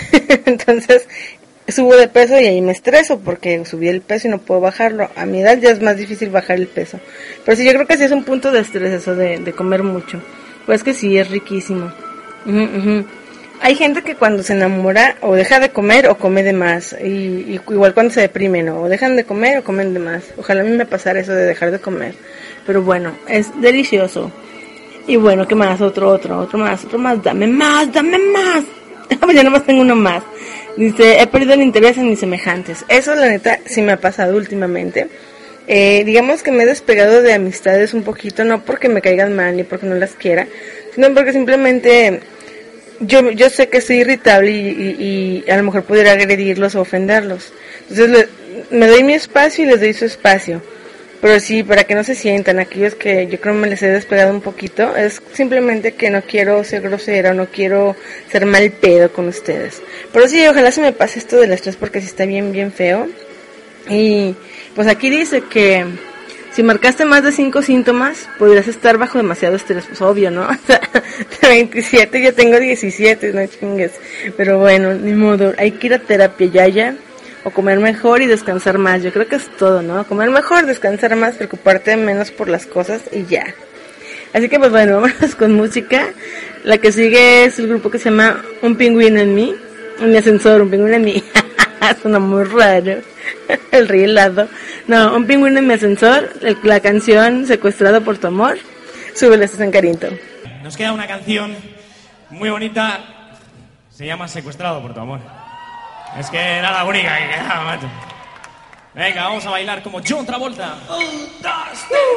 Entonces subo de peso y ahí me estreso porque subí el peso y no puedo bajarlo. A mi edad ya es más difícil bajar el peso, pero sí, yo creo que sí es un punto de estrés eso de, de comer mucho. Pues que sí, es riquísimo. Uh-huh, uh-huh. Hay gente que cuando se enamora o deja de comer o come de más, y, y igual cuando se deprimen, ¿no? O dejan de comer o comen de más. Ojalá a mí me pasara eso de dejar de comer, pero bueno, es delicioso. Y bueno, ¿qué más? Otro, otro, otro más, otro más, dame más, dame más. Pues ya nomás tengo uno más. Dice, he perdido el interés en mis semejantes. Eso la neta sí me ha pasado últimamente. Eh, digamos que me he despegado de amistades un poquito, no porque me caigan mal ni porque no las quiera, sino porque simplemente yo, yo sé que soy irritable y, y, y a lo mejor pudiera agredirlos o ofenderlos. Entonces le, me doy mi espacio y les doy su espacio. Pero sí, para que no se sientan aquellos que yo creo me les he despegado un poquito, es simplemente que no quiero ser grosera, no quiero ser mal pedo con ustedes. Pero sí, ojalá se me pase esto del estrés porque sí está bien, bien feo. Y pues aquí dice que si marcaste más de cinco síntomas, podrías estar bajo demasiado estrés, pues obvio, ¿no? O sea, de veintisiete yo tengo diecisiete, no chingues. Pero bueno, ni modo, hay que ir a terapia ya, ya. O comer mejor y descansar más. Yo creo que es todo, ¿no? Comer mejor, descansar más, preocuparte menos por las cosas y ya. Así que pues bueno, vámonos con música. La que sigue es el grupo que se llama Un Pingüino en Mí. En mi ascensor, un pingüino en mí. Suena muy raro. El rey helado. No, Un Pingüino en mi ascensor. La canción Secuestrado por tu amor. Súbele, estás en Carinto. Nos queda una canción muy bonita. Se llama Secuestrado por tu amor. Es que era la única que quedaba, macho. Venga, vamos a bailar como John Travolta. Un, dos,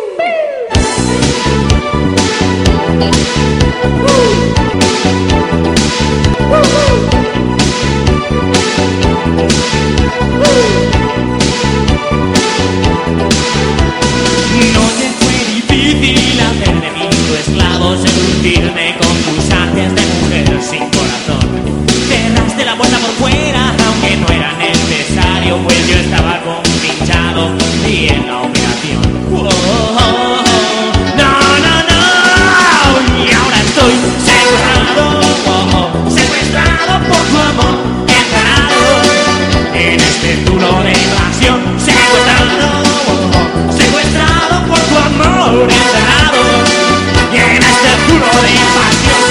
No te fue difícil hacer de mí tu esclavo, seducirme con tus artes de mujer sin corazón. Cerraste la puerta por fuera, aunque no era necesario, pues yo estaba compinchado y en la operación. Oh, oh, oh, no, no, no, y ahora estoy secuestrado, oh, oh, secuestrado por tu amor, encerrado en este zulo de pasión. Secuestrado, oh, oh, secuestrado por tu amor, encerrado en este zulo de pasión.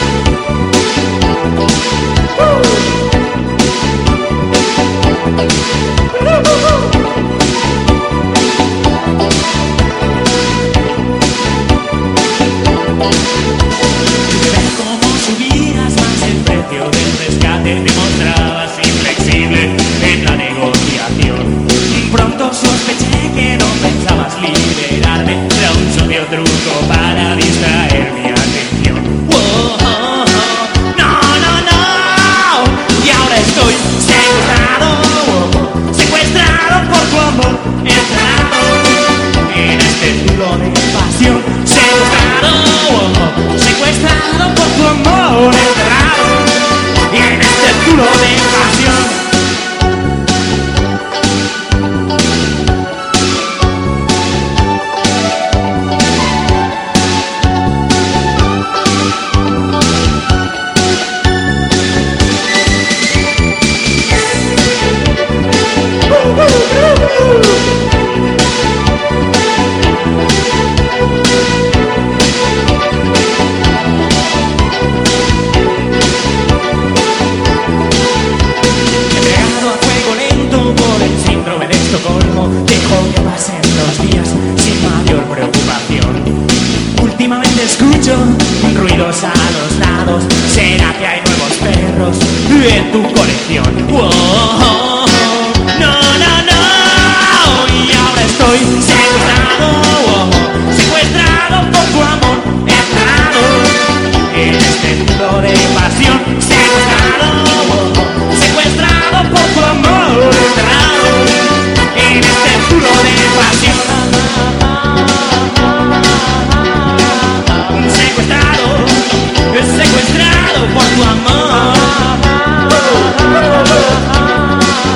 Truco para distraer mi atención. Oh, oh, oh. No, no, no. Y ahora estoy secuestrado, oh, oh. Secuestrado por tu amor, encerrado en este zulo de pasión. Secuestrado, oh, oh. Secuestrado por tu amor, encerrado en este zulo de pasión. Dejo que pasen los días sin mayor preocupación. Últimamente escucho ruidos a los lados. ¿Será que hay nuevos perros en tu colección? Oh, oh, oh. No, no, no. Y ahora estoy secuestrado, oh, oh. Secuestrado por tu amor, encerrado en este zulo de pasión. Secuestrado, oh, oh. Secuestrado por tu amor, encerrado en este zulo de pasión. Secuestrado, secuestrado por tu amor.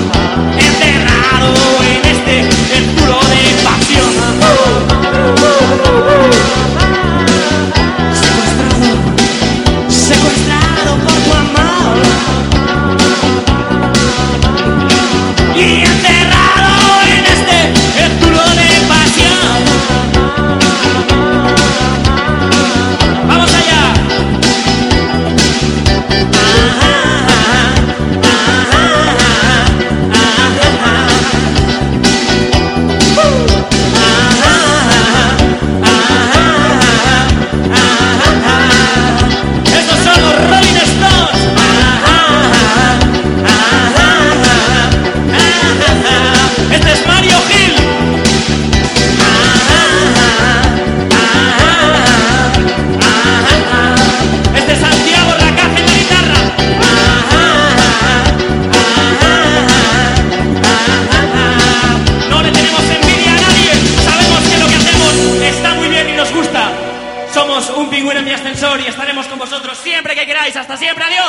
queráis. Hasta siempre, adiós.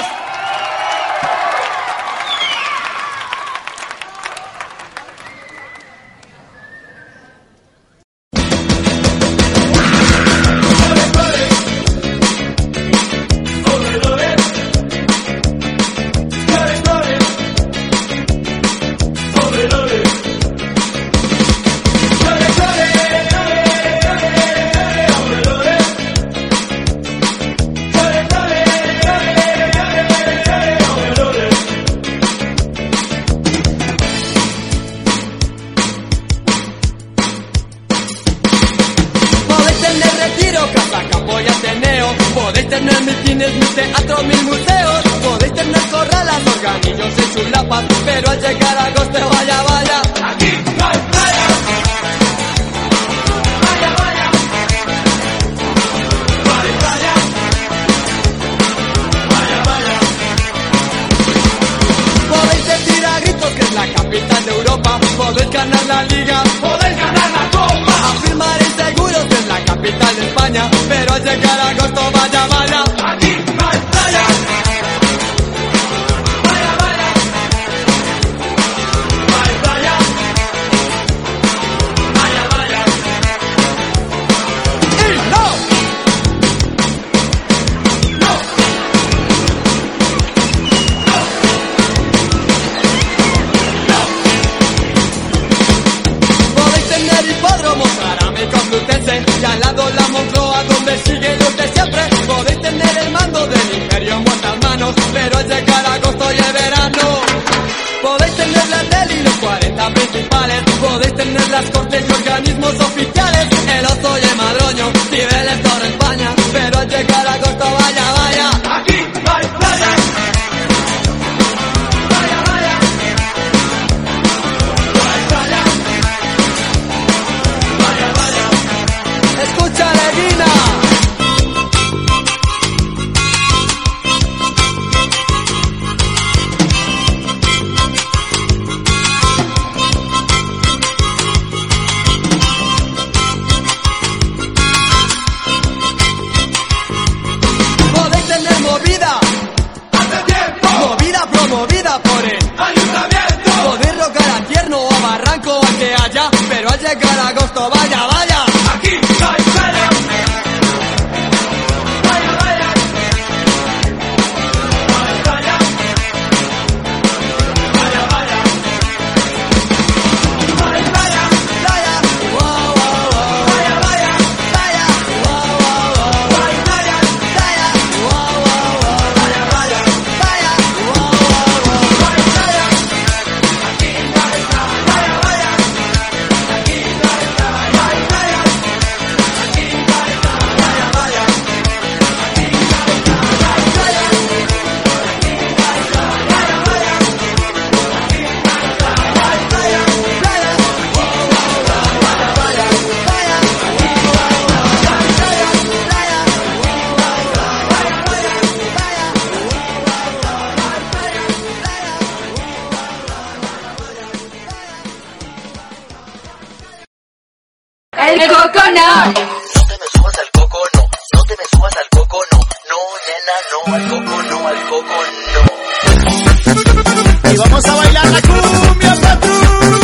Podéis tener mil cines, mil teatros, mil museos. Podéis tener corralas, organillos y chulapas. Pero al llegar a agosto, vaya, vaya, aquí no hay playa. Vaya, vaya, no hay playa. Vaya, vaya. Podéis decir a gritos que es la capital de Europa. Podéis ganar la liga, podéis ganar la copa. Afirmaréis seguros que es la capital de España. Pero al llegar a agosto, vaya, vaya, aquí no hay playa. Vaya, vaya, no hay playa. Vaya, vaya. Y no, no, no, no. Podéis tener hipódromos para mi Complutense y al lado la Moncloa donde sigue lo de siempre. Podéis tener el mando del imperio en vuestras manos, pero al llegar a agosto y el verano. Podéis tener la tele y los cuarenta principales. Podéis tener las cortes y organismos oficiales. El Oso y el Madroño, Cibeles, Torre España. Pero al llegar a agosto, vaya, vaya, aquí no hay playa. Vaya, vaya, no hay playa. Vaya, vaya. Escucha, Leguina. Podéis tener movida, hace tiempo, movida promovida por el ayuntamiento. Podéis rocar a Tierno o a Barranco o al que haya, pero al llegar a agosto, vaya, vaya, aquí no hay playa. Vaya, vaya, no hay playa. Vaya, vaya, no hay playa. Playa, wow, wow, wow. Vaya, vaya, playa, wow, wow, wow. No hay playa, playa, wow, wow, wow. Vaya, vaya, playa, wow, wow, wow. No hay playa, aquí no hay playa. Vaya, vaya, aquí no hay playa. No hay playa, aquí no hay playa. Vaya, vaya, aquí no hay playa. No hay playa, aquí no hay playa. Vaya, vaya, El coco no. No te me subas al coco, no. No te me subas al coco, no. No, nena, no. Al coco, no. Al coco, no. Y vamos a bailar la cumbia, patrón.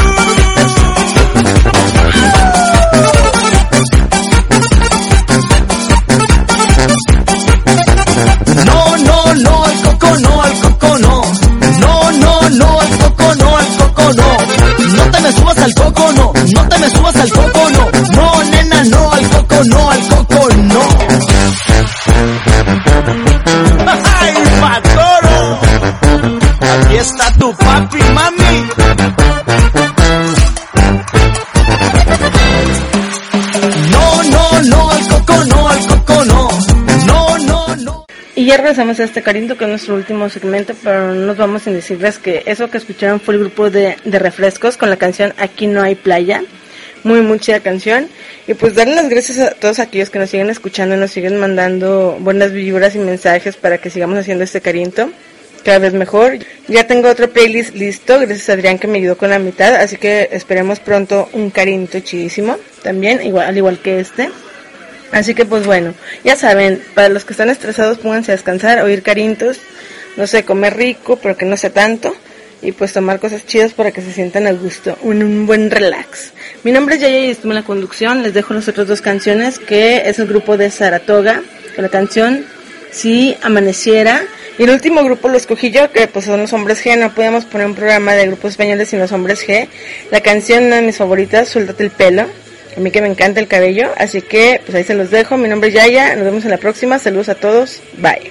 No, no, no, al coco no, al coco no. No, no, no, al coco no, al coco no. No te me subas al coco no, no te me subas al coco no. No, nena, no, al coco no, al coco no. ¡Ay, patoro! Aquí está tu papi, mami. No, no, no, al coco no, al coco no. No, no, no. Y ya regresamos a este Carinto, que es nuestro último segmento, pero no nos vamos sin decirles que eso que escucharon fue el grupo de, de Refrescos con la canción Aquí no hay playa. Muy, muy chida canción. Y pues darle las gracias a todos aquellos que nos siguen escuchando y nos siguen mandando buenas vibras y mensajes para que sigamos haciendo este Carinto cada vez mejor. Ya tengo otro playlist listo, gracias a Adrián que me ayudó con la mitad, así que esperemos pronto un Carinto chidísimo también, igual, al igual que este. Así que pues bueno, ya saben, para los que están estresados pónganse a descansar, oír Carintos, no sé, comer rico, pero que no sea tanto, y pues tomar cosas chidas para que se sientan a gusto, un, un buen relax. Mi nombre es Yaya y estuve en la conducción, les dejo las otras dos canciones, que es el grupo de Saratoga, con la canción Si Amaneciera, y el último grupo lo escogí yo, que pues son los Hombres G, no podíamos poner un programa de grupos españoles sin los Hombres G. La canción, una de mis favoritas, Suéltate el pelo, a mí que me encanta el cabello, así que pues ahí se los dejo. Mi nombre es Yaya, nos vemos en la próxima, saludos a todos, bye.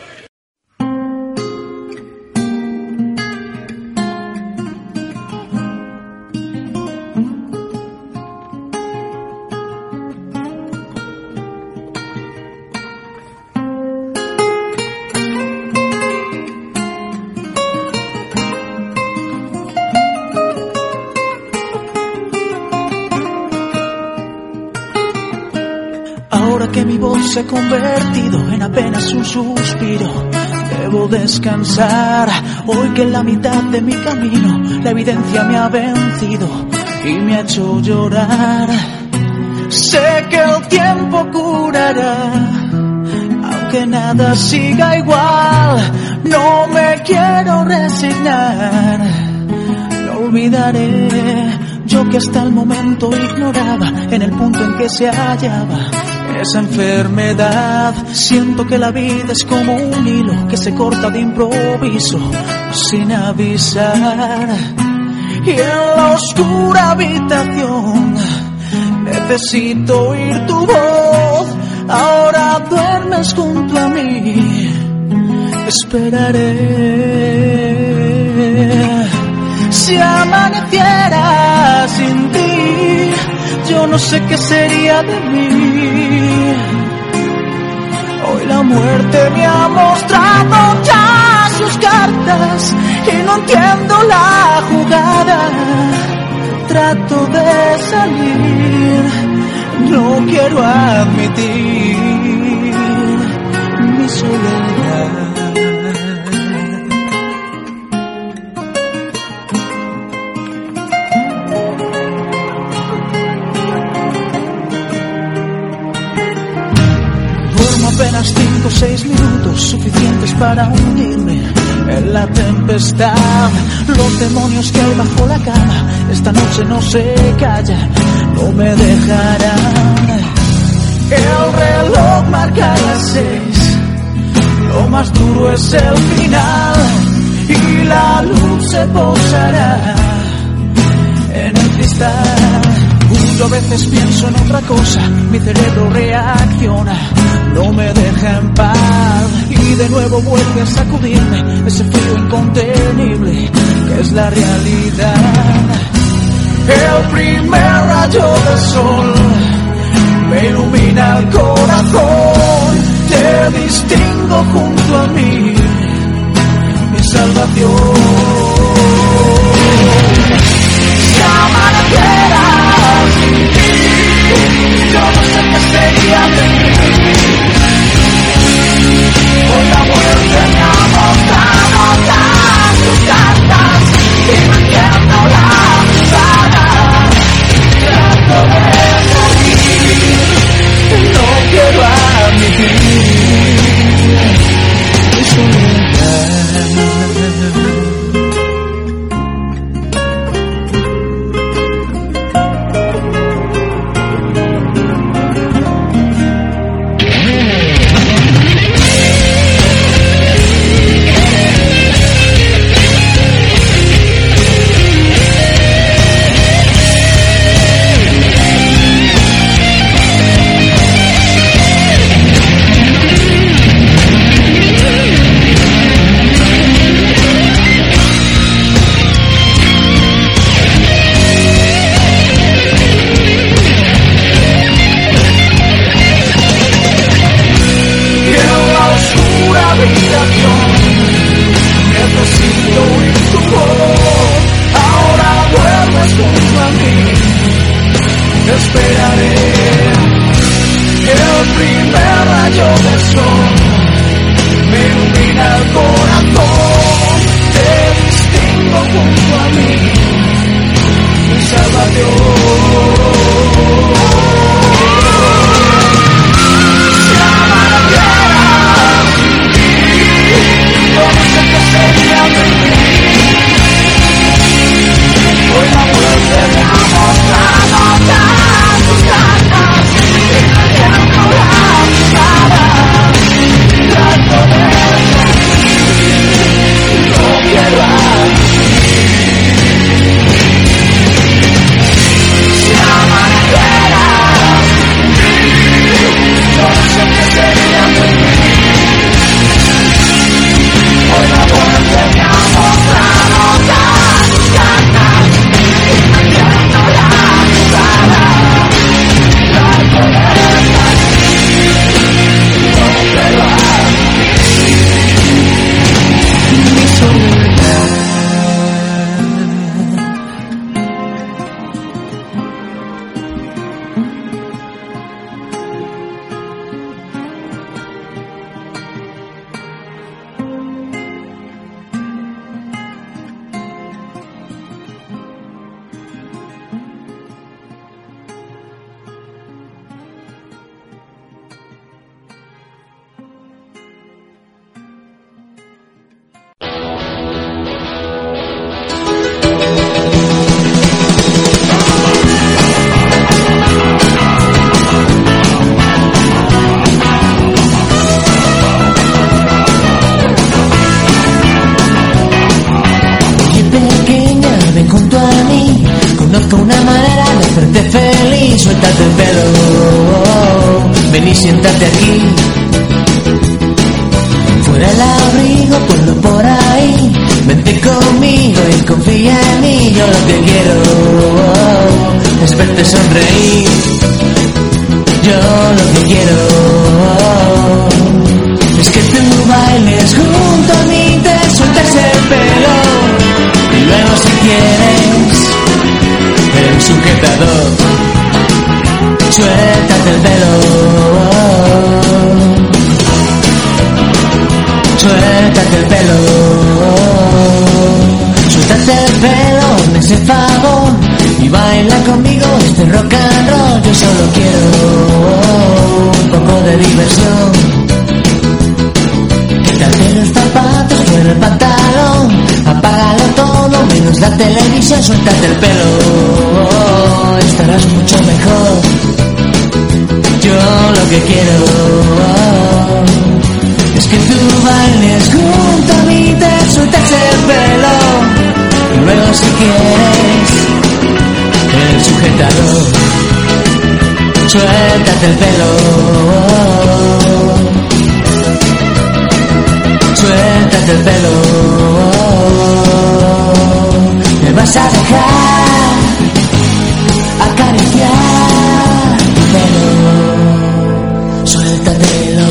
Que mi voz se ha convertido en apenas un suspiro. Debo descansar hoy que en la mitad de mi camino la evidencia me ha vencido y me ha hecho llorar. Sé que el tiempo curará, aunque nada siga igual. No me quiero resignar, no olvidaré yo que hasta el momento ignoraba en el punto en que se hallaba esa enfermedad. Siento que la vida es como un hilo que se corta de improviso sin avisar, y en la oscura habitación necesito oír tu voz. Ahora duermes junto a mí, esperaré. Si amaneciera sin ti, yo no sé qué sería de mí. Hoy la muerte me ha mostrado ya sus cartas y no entiendo la jugada. Trato de salir, no quiero admitir mi soledad. Apenas cinco o seis minutos suficientes para hundirme en la tempestad. Los demonios que hay bajo la cama esta noche no se callan, no me dejarán. El reloj marca las seis, lo más duro es el final, y la luz se posará en el cristal. Yo a veces pienso en otra cosa, mi cerebro reacciona, no me deja en paz, y de nuevo vuelve a sacudirme ese frío incontenible que es la realidad. El primer rayo del sol me ilumina el corazón, te distingo junto a mí, mi salvación. Si amaneciera sin ti, yo no sé qué sería de mí. Hoy la muerte me ha mostrado ya sus cartas y no entiendo la jugada. Trato de morir, no quiero admitir. hacerte feliz, suéltate el pelo. Ven y siéntate aquí. Fuera el abrigo, ponlo por ahí. Vente conmigo y confía en mí. Yo lo que quiero es verte sonreír. Yo lo que quiero es que tú bailes junto a mí, te sueltes el pelo y luego si quieres el sujetador, suéltate el pelo, suéltate el pelo, suéltate el pelo, me hace favor y baila conmigo este rock and roll. Yo solo quiero un poco de diversión. Quítate los zapatos, fuera el pantalón, apágalo todo menos la televisión, suéltate el pelo, estarás mucho mejor. Yo lo que quiero es que tú bailes junto a mí, te sueltes el pelo y luego si quieres el sujetador, suéltate el pelo, suéltate el pelo, me vas a dejar acariciar tu pelo, suéltatelo.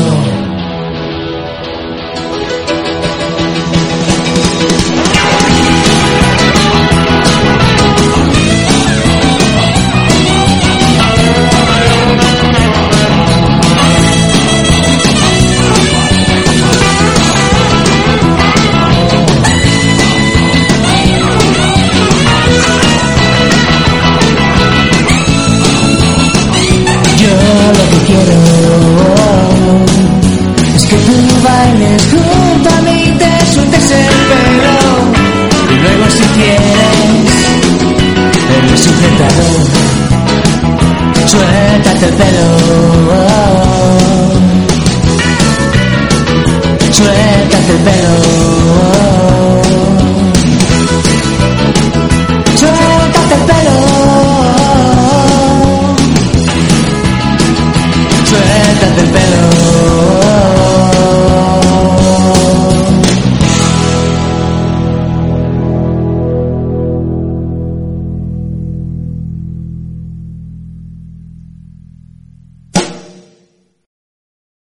Es que tú bailes junto a mí, te sueltes el pelo y luego si quieres el sujetador, suéltate el pelo, suéltate el pelo.